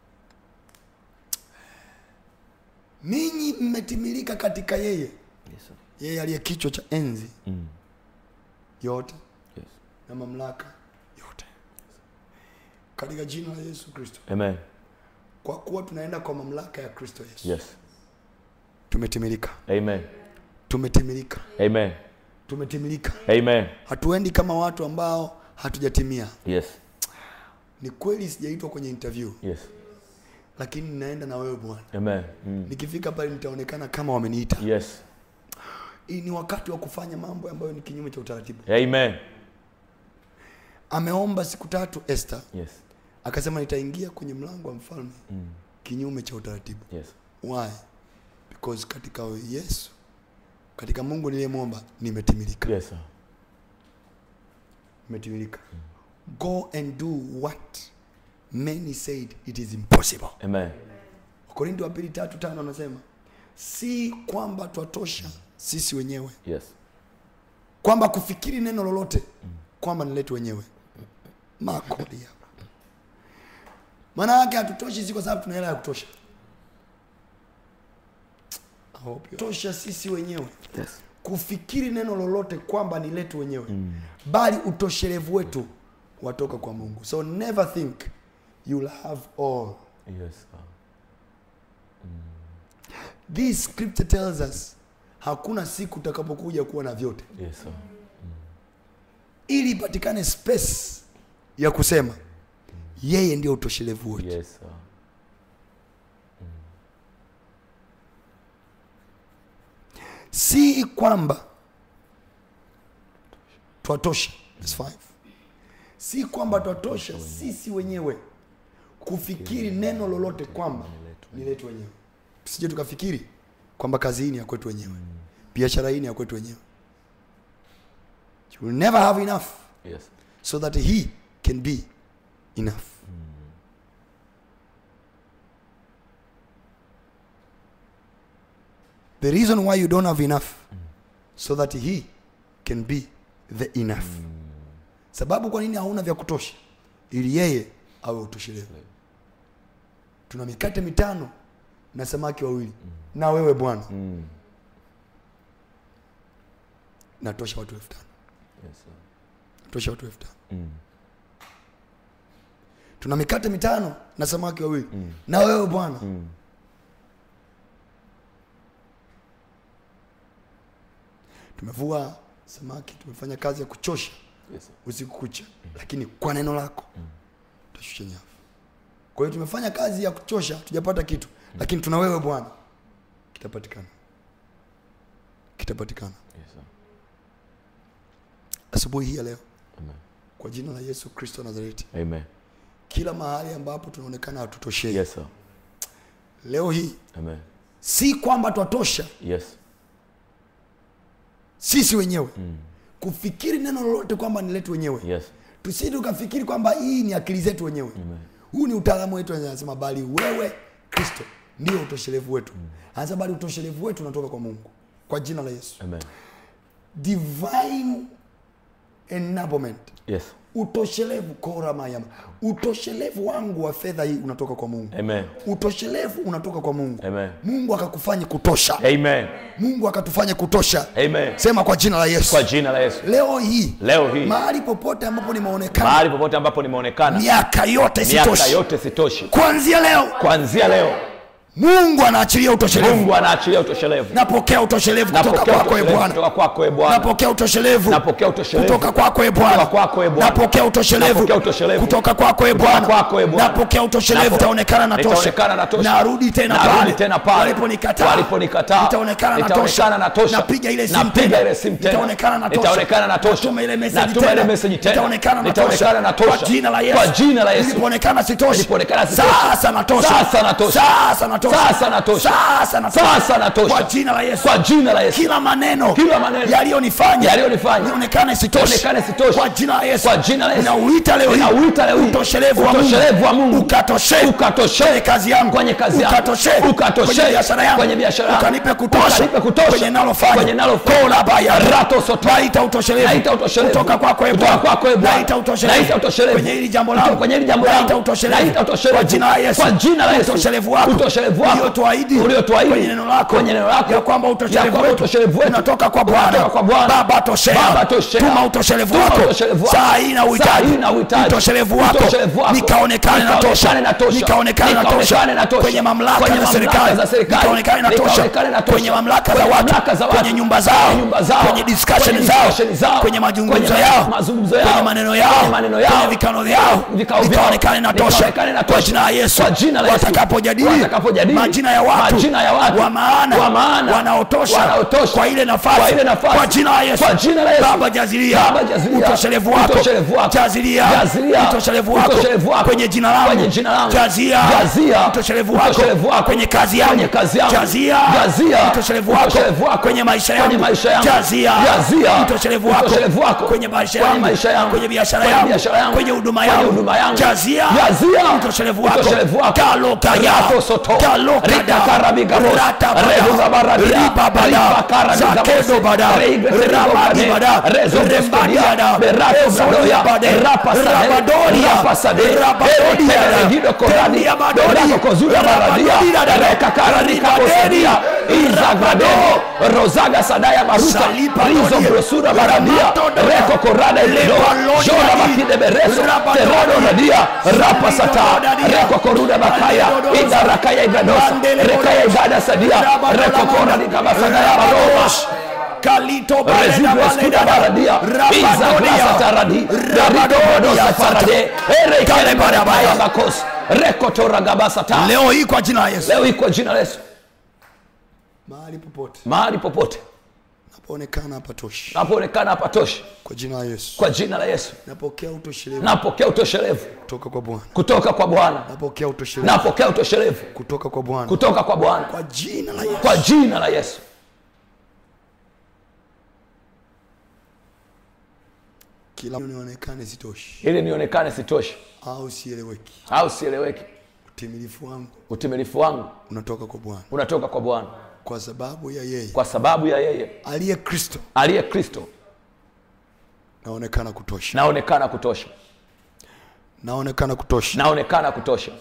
Ninyi mmetimilika katika yeye. Yes, sir. Yeye aliye kichwa cha enzi. Mm. Yote. Yes. Na mamlaka yote. Katika jina la Yesu Kristo. Amen. Kwa kuwa tunaenda kwa mamlaka ya Kristo Yesu. Yes. Tumetimilika. Amen. Tumetimilika. Amen. Tumetimilika. Amen. Hatuendi kama watu ambao hatujatimia. Yes. Ni kweli sijaitwa kwenye interview. Yes. Lakini ninaenda na wewe Bwana. Amen. Mm. Nikifika pale nitaonekana kama wameniita. Yes. Hii ni wakati wa kufanya mambo ambayo ni kinyume cha utaratibu. Amen. Ameomba siku tatu Esther. Yes. Akasema nitaingia kwenye mlango wa mfalme. Mm. Kinyume cha utaratibu. Yes. Why? Because katika Yesu, katika Mungu niliyemwomba nimetimilika. Yes, sir. Nimetimilika. Mm. Go and do what many said it is impossible. Amen. Wakorintho wa pili tatu tano anasema si kwamba twatosha sisi wenyewe. Yes. Kwamba kufikiri neno lolote kwamba ni letu wenyewe. Makodi hapa. Maana yake hatutoshi si kwa sababu tuna hela ya kutosha. I hope you tosha sisi wenyewe. Yes. Kufikiri neno lolote kwamba ni letu wenyewe. Mm. Bali utoshelevu wetu watoka kwa Mungu. So never think you'll have all. Yes, sir. Mm. This scripture tells us hakuna siku utakapokuja kuwa na vyote. Yes sir. Mm. Ili ipatikane space ya kusema yeye ndio utoshelevu wote. Yes sir. Mm. Si kwamba twatosha. Verse five. Si kwamba twatosha sisi wenyewe kufikiri neno lolote kwamba ni letu wenyewe. Tusije tukafikiri kwamba kazi hii ni ya kwetu wenyewe. Biashara hii ni ya kwetu wenyewe. You will never have enough. Yes. So that he can be enough. Mm. The reason why you don't have enough, mm. so that he can be the enough. Mm. Sababu kwa nini hauna vya kutosha? Ili yeye awe utoshelevu. Tuna mikate mitano na samaki wawili. Mm. Na wewe Bwana. Mm. Natosha watu elfu tano. Yes sir. Natosha watu elfu tano. Mm. Tuna mikate mitano na samaki wawili. Mm. Na wewe Bwana. Mm. Tumevua samaki, tumefanya kazi ya kuchosha. Yes sir. Usiku kucha. Mm. Lakini kwa neno lako mm. tutashusha nyavu. Kwa hiyo tumefanya kazi ya kuchosha, tujapata kitu. Mm. Lakini tuna wewe Bwana. Kitapatikana. Kitapatikana. Yes sir. Asubuhi hii leo. Amen. Kwa jina la Yesu Kristo Nazareti. Amen. Kila mahali ambapo tunaonekana hatutoshei. Yes sir. Leo hii. Amen. Si kwamba twatosha. Yes. Sisi wenyewe. Mm. Kufikiri neno lolote kwamba ni letu wenyewe. Yes. Tusije tukafikiri kwamba hii ni akili zetu wenyewe. Amen. Huu ni utaalamu wetu, anasema bali wewe Kristo ndio utoshelevu wetu. Mm. Anasema bali utoshelevu wetu unatoka kwa Mungu. Kwa jina la Yesu. Amen. Divine enablement. Yes. Utoshelevu kora mayama. Utoshelevu wangu wa fedha hii unatoka kwa Mungu. Amen. Utoshelevu unatoka kwa Mungu. Amen. Mungu akakufanya kutosha. Amen. Mungu akatufanya kutosha. Amen. Sema kwa jina la Yesu. Kwa jina la Yesu. Leo hii. Leo hii. Mahali popote ambapo nimeonekana. Mahali popote ambapo nimeonekana. Miaka yote sitoshi. Miaka yote sitoshi. Kuanzia leo. Kuanzia leo. Mungu anaachilia utoshelevu. Mungu anaachilia utoshelevu. Napokea utoshelevu kutoka kwako e Bwana. Kutoka kwako e Bwana. Napokea utoshelevu. Napokea utoshelevu. Kutoka kwako e Bwana. Kutoka kwako e Bwana. Napokea utoshelevu. Kutoka kwako e Bwana. Napokea utoshelevu. Taonekana natosha. Narudi tena pale. Waliponikataa. Waliponikataa. Nitaonekana natosha. Napiga ile simu tena. Nitaonekana natosha. Nitaonekana natosha. Natuma ile message tena. Natuma ile message tena. Nitaonekana natosha. Nitaonekana natosha. Kwa jina la Yesu. Kwa jina la Yesu. Nilipoonekana sitoshi. Nilipoonekana sitoshi. Sasa natosha. Sasa natosha. Sasa natosha. Sasa natosha. Sasa natosha. Sasa natosha. Kwa jina la Yesu. Kwa jina la Yesu. Kila maneno. Kila maneno. Yalionifanya. Yalionifanya. Nionekane sitoshi. Nionekane sitoshi. Kwa jina la Yesu. Kwa jina la Yesu. Nauita leo hii. Nauita leo hii. Utoshelevu wa Mungu. Utoshelevu wa Mungu. Ukatoshe. Ukatoshe. Kwenye kazi yangu. Kwenye kazi yangu. Ukatoshe. Ukatoshe. Kwenye biashara yangu. Kwenye biashara yangu. Ukanipe kutosha. Ukanipe kutosha. Kwenye nalofanya. Kwenye nalofanya. Kola baya. Rato soto. Naita utoshelevu. Naita utoshelevu. Kutoka kwako e Kutoka Bwana. kwako e Bwana. Naita utoshelevu. Naita utoshelevu. Kwenye hili jambo langu. Kwenye hili jambo langu. Naita utoshelevu. Naita utoshelevu. Kwa jina la Yesu. Kwa jina la Yesu. Utoshelevu wako. Utoshelevu wako. Uliotuahidi. Uliotuahidi. Kwenye neno lako. Kwenye neno lako. Ya kwamba utoshelevu kwamba wetu. utoshelevu wetu. Unatoka kwa Bwana. Unatoka kwa Bwana. Baba toshea. Baba toshea. Tuma utoshelevu Tuma wako. utoshelevu wako. Saa hii na uhitaji. Saa hii na uhitaji. Utoshelevu wako. Utoshelevu wako. Nikaonekane natosha. Nikaonekane natosha. Nikaonekane Nikaonekane natosha. natosha. Kwenye mamlaka Kwenye za mamlaka serikali. za serikali. Nikaonekane natosha. Nikaonekane natosha. Kwenye mamlaka za Kwenye watu. mamlaka za watu. Kwenye nyumba zao. Kwenye nyumba zao. Kwenye discussion Kwenye zao. discussion zao. Kwenye mazungumzo Kwenye yao. mazungumzo yao. Kwenye maneno yao. Kwenye maneno yao. Kwenye vikao vyao. Vikao vyao. Nikaonekane natosha. Nikaonekane natosha. Kwa jina la Yesu. Kwa jina la Yesu. Watakapojadili. Watakapojadili. Majina ya watu. Majina ya watu. Wa maana. Wa maana. Wanaotosha. Wanaotosha. Kwa ile nafasi. Kwa ile nafasi. Kwa jina la Yesu. Kwa jina la Yesu. Baba jazilia. Baba jazilia. Utoshelevu wako. Utoshelevu wako. Jazilia. Jazilia. Utoshelevu wako. Utoshelevu wako. Kwenye jina langu. Kwenye jina langu. Jazia. Jazia. Utoshelevu wako. Utoshelevu wako. Kwenye kazi yangu. Kwenye kazi yangu. Jazia. Jazia. Utoshelevu wako. Utoshelevu wako. Kwenye maisha yangu. Kwenye maisha yangu. Jazia. Jazia. Utoshelevu wako. Utoshelevu wako. Kwenye maisha Kwenye yangu. maisha yangu. Kwenye biashara Kwenye yangu. biashara yangu. Kwenye huduma Kwenye yangu. huduma yangu. Jazia. Jazia. Utoshelevu wako. Utoshelevu wako. Kaloka ya. Rato soto. Kaloka da. Rika karabigabos. Rata bada. Rehuga baradia. Riba bada. Riba karabigabos. Zakedo bada. Reiga Ramadi bada. Rezo Rembadi bada. Berato bradoya. Bade. Rapa sade. Rabadoria. Rapa sade. Rabadoria. Regido koradi. Tendia badori. Rako kozuda baradia. Reka karabika kosedia. Izagrado. Rozaga sadaya maruta. Rizo brosura baradia. Reko korada ilido. Jona makide bereso. Terado radia. Rapa sata. Reko koruda bakaya. Ida rakaya bradosa rekaya ibada sadia rekokora nikabasada ya baroma kalito baleda baleda baradia iza grasa taradi dariko bradosa farade erekele barabaya bakos rekotora gabasata. Leo hii kwa jina la Yesu, leo hii kwa jina la Yesu, mahali popote mahali popote napoonekana hapatoshi, napoonekana hapatoshi, kwa jina la Yesu, kwa jina la Yesu napokea utoshelevu, napokea utoshelevu kutoka kwa Bwana, kutoka kwa Bwana, napokea utoshelevu, napokea utoshelevu kutoka kwa Bwana, kutoka kwa Bwana, kwa jina la Yesu, kwa jina la Yesu. Kila nionekane sitoshi, ili nionekane sitoshi au sieleweki, au sieleweki, utimilifu wangu utimilifu wangu unatoka kwa Bwana, unatoka kwa Bwana, kwa sababu ya yeye, kwa sababu ya yeye aliye Kristo, aliye Kristo naonekana kutosha, naonekana kutosha, naonekana kutosha, naonekana kutosha,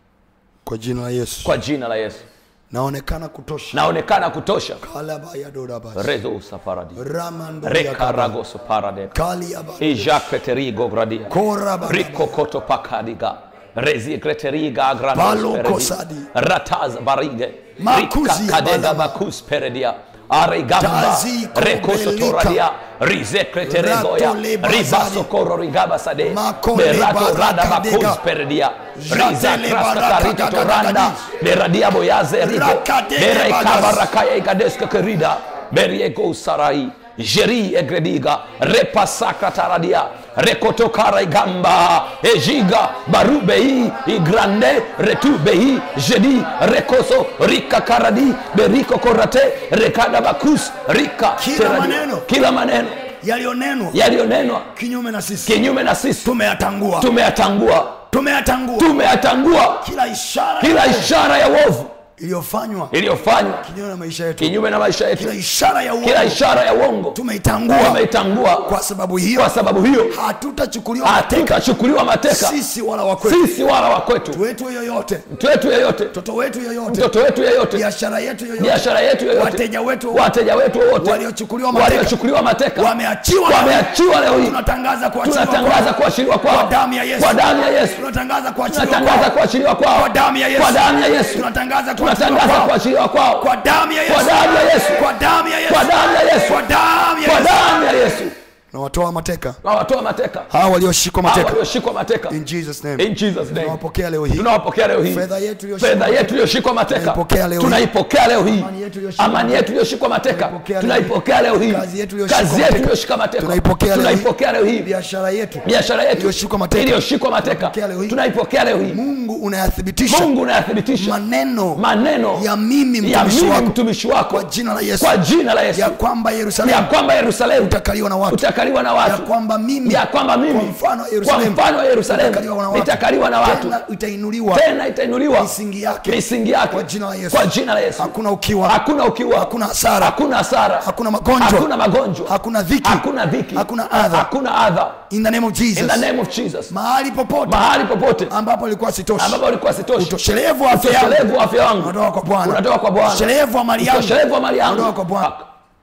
kwa jina la Yesu, kwa jina la Yesu, naonekana kutosha, naonekana kutosha. kalaba ya dorabas rezo safaradi ramando rekarago soparade kali aba ijakreterigo gradia koraba riko koto pakadiga rezi kreteriga Balo granos kosadi. rataz barige Makuzi kadega balaba. bakus peredia aregamba Tazi rekoso kobelika. toradia rize kreteregoya Ratole bazadi. ribaso koro rigaba sade Makole berato rada barakadega. bakus peredia riza Jatele krasta baraka karito toranda gagagadi. beradia boyaze rigo Rakadege bera bagas. ikabarakaya igadeska kerida beriego sarai jeri egrediga repasaka taradia rekotokara igamba ejiga barubei igrande retubei jedi rekoso rika karadi beriko korate rekada bakus rika Kila teradi. maneno. Kila maneno yalionenwa yalionenwa kinyume na sisi, kinyume na sisi tumeyatangua, tumeyatangua tumeyatangua tumeyatangua kila ishara kila ishara ya uovu iliyofanywa iliyofanywa kinyume na maisha yetu, kinyume na maisha yetu, kila ishara ya uongo kila ishara ya uongo tumeitangua. tumeitangua. Kwa sababu hiyo, Kwa sababu hiyo hatutachukuliwa mateka hatutachukuliwa mateka sisi wala wa kwetu, sisi wala wa kwetu, wetu yoyote, mtu wetu yeyote, mtoto wetu yoyote, mtoto wetu yeyote, biashara yetu yoyote, biashara yetu yoyote, wateja wetu wateja wetu wote waliochukuliwa mateka, waliochukuliwa mateka wameachiwa, wameachiwa leo hii. tunatangaza kuachiliwa Tunatangaza kwao kuachiliwa kwa kwao damu ya Yesu, kwa damu ya Yesu. tunatangaza kuachiliwa Tunatangaza kwao kuachiliwa kwao kwa damu ya Yesu, kwa damu ya Yesu. tunatangaza kuachiliwa Tunatangaza kwao kuachiliwa kwao kwa damu ya Yesu, kwa damu ya Yesu, kwa damu ya Yesu, kwa damu ya Yesu, kwa damu ya kwa Yesu. damu ya Yesu. Na watoa mateka Na watoa mateka hao walioshikwa hao mateka, walioshikwa mateka in Jesus name, in Jesus name tunawapokea leo hii. tunawapokea leo hii. Fedha yetu iliyoshikwa Fedha mateka, yetu iliyoshikwa mateka tunaipokea leo hii. tunaipokea leo hii. Amani yetu iliyoshikwa Amani yetu iliyoshikwa mateka tunaipokea leo hii. tunaipokea leo hii. Kazi yetu iliyoshikwa Kazi yetu mateka iliyoshikwa mateka tunaipokea leo hii. tunaipokea leo hii. biashara yetu Biashara yetu iliyoshikwa mateka iliyoshikwa mateka tunaipokea leo hii. tunaipokea leo hii. Mungu unayathibitisha Mungu unayathibitisha maneno maneno ya mimi ya mtumishi mimi wako mtumishi wako kwa jina la Yesu, kwa jina la Yesu ya kwamba ya Yerusalemu kwamba Yerusalemu utakaliwa na watu, utakaliwa na ya watu, kwamba mimi ya kwamba mimi kwa mfano wa kwa Yerusalemu mfano wa Yerusalemu itakaliwa na watu, itakaliwa na watu, tena itainuliwa tena itainuliwa misingi yake misingi yake kwa jina la Yesu, kwa jina la Yesu. hakuna ukiwa, Hakuna ukiwa, hakuna hasara, hakuna hasara, hakuna magonjwa, hakuna magonjwa, hakuna dhiki, hakuna dhiki, hakuna adha, hakuna adha. in the name of Jesus, In the name of Jesus. mahali popote Mahali popote ambapo ilikuwa sitoshi, ambapo ulikuwa sitoshi, utoshelevu wa afya yangu utoshelevu wa afya yangu unatoka kwa Bwana, unatoka kwa Bwana, utoshelevu wa mali yangu utoshelevu wa mali yangu unatoka kwa Bwana.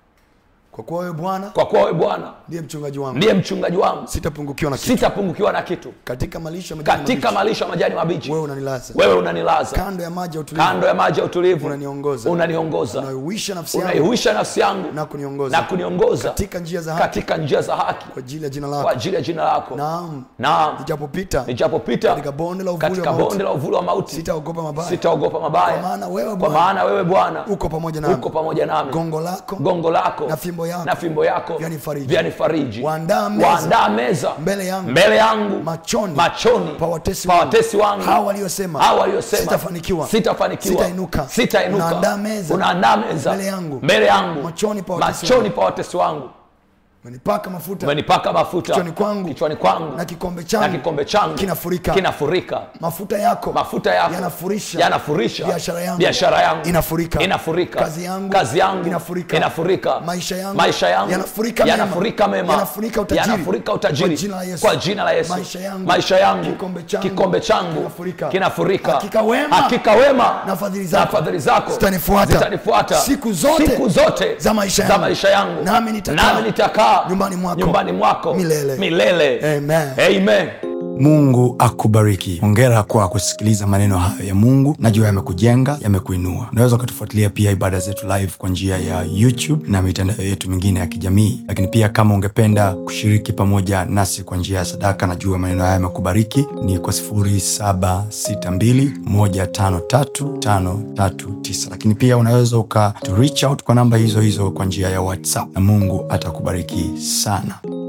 Kwa kuwa wewe Bwana kwa kuwa wewe Bwana ndiye mchungaji wangu, ndiye mchungaji wangu, sitapungukiwa na kitu. sitapungukiwa na kitu. Katika malisho ya majani Katika mabichi, malisho ya majani mabichi wewe unanilaza, wewe unanilaza, kando ya maji ya utulivu kando ya maji ya utulivu unaniongoza, unaniongoza, unaihuisha nafsi yangu unaihuisha nafsi yangu na kuniongoza, na kuniongoza katika njia za haki katika njia za haki kwa ajili ya jina kwa lako. ajili ya jina lako. Naam, Naam, nijapopita nijapopita katika bonde la uvuli katika wa mauti, bonde la uvuli wa mauti sitaogopa mabaya, sitaogopa mabaya, kwa maana wewe kwa Bwana maana wewe Bwana uko pamoja nami, uko pamoja nami. gongo lako Gongo lako na fimbo yako na fimbo yako vyanifariji. vyanifariji. Waandaa meza Waandaa meza mbele yangu mbele yangu machoni machoni pa watesi pa wangu. watesi wangu. Hao waliosema Hao waliosema sitafanikiwa, sitafanikiwa, sitainuka, sitainuka. unaandaa meza Unaandaa meza mbele yangu mbele yangu machoni pa watesi machoni wangu. pa watesi wangu. Umenipaka mafuta Umenipaka mafuta kichwani kwangu, kichwani kwangu na kikombe na changu kikombe changu kinafurika. kinafurika. Mafuta yako Mafuta yako yanafurisha yanafurisha biashara yangu, biashara yangu inafurika, inafurika. kazi yangu, kazi yangu inafurika, inafurika. maisha yangu, maisha yangu yanafurika yanafurika mema, mema, yanafurika utajiri, yanafurika utajiri kwa jina la Yesu, kwa jina la Yesu. maisha yangu, maisha yangu kikombe changu, kikombe changu kinafurika, kinafurika. hakika wema, hakika wema na fadhili na zako, fadhili zako zitanifuata, zitanifuata siku zote, siku zote za maisha yangu, za maisha yangu, nami nitakaa nami nitakaa nyumbani mwako nyumbani mwako milele. milele. Amen. Amen. Mungu akubariki. Hongera kwa kusikiliza maneno hayo ya Mungu. Najua yamekujenga, yamekuinua. Unaweza kutufuatilia pia ibada zetu live kwa njia ya YouTube na mitandao yetu mingine ya kijamii. Lakini pia kama ungependa kushiriki pamoja nasi kwa njia ya sadaka, najua maneno haya yamekubariki, ni kwa sifuri saba sita mbili moja tano tatu tano tatu tisa. Lakini pia unaweza uka to reach out kwa namba hizo hizo kwa njia ya WhatsApp, na Mungu atakubariki sana.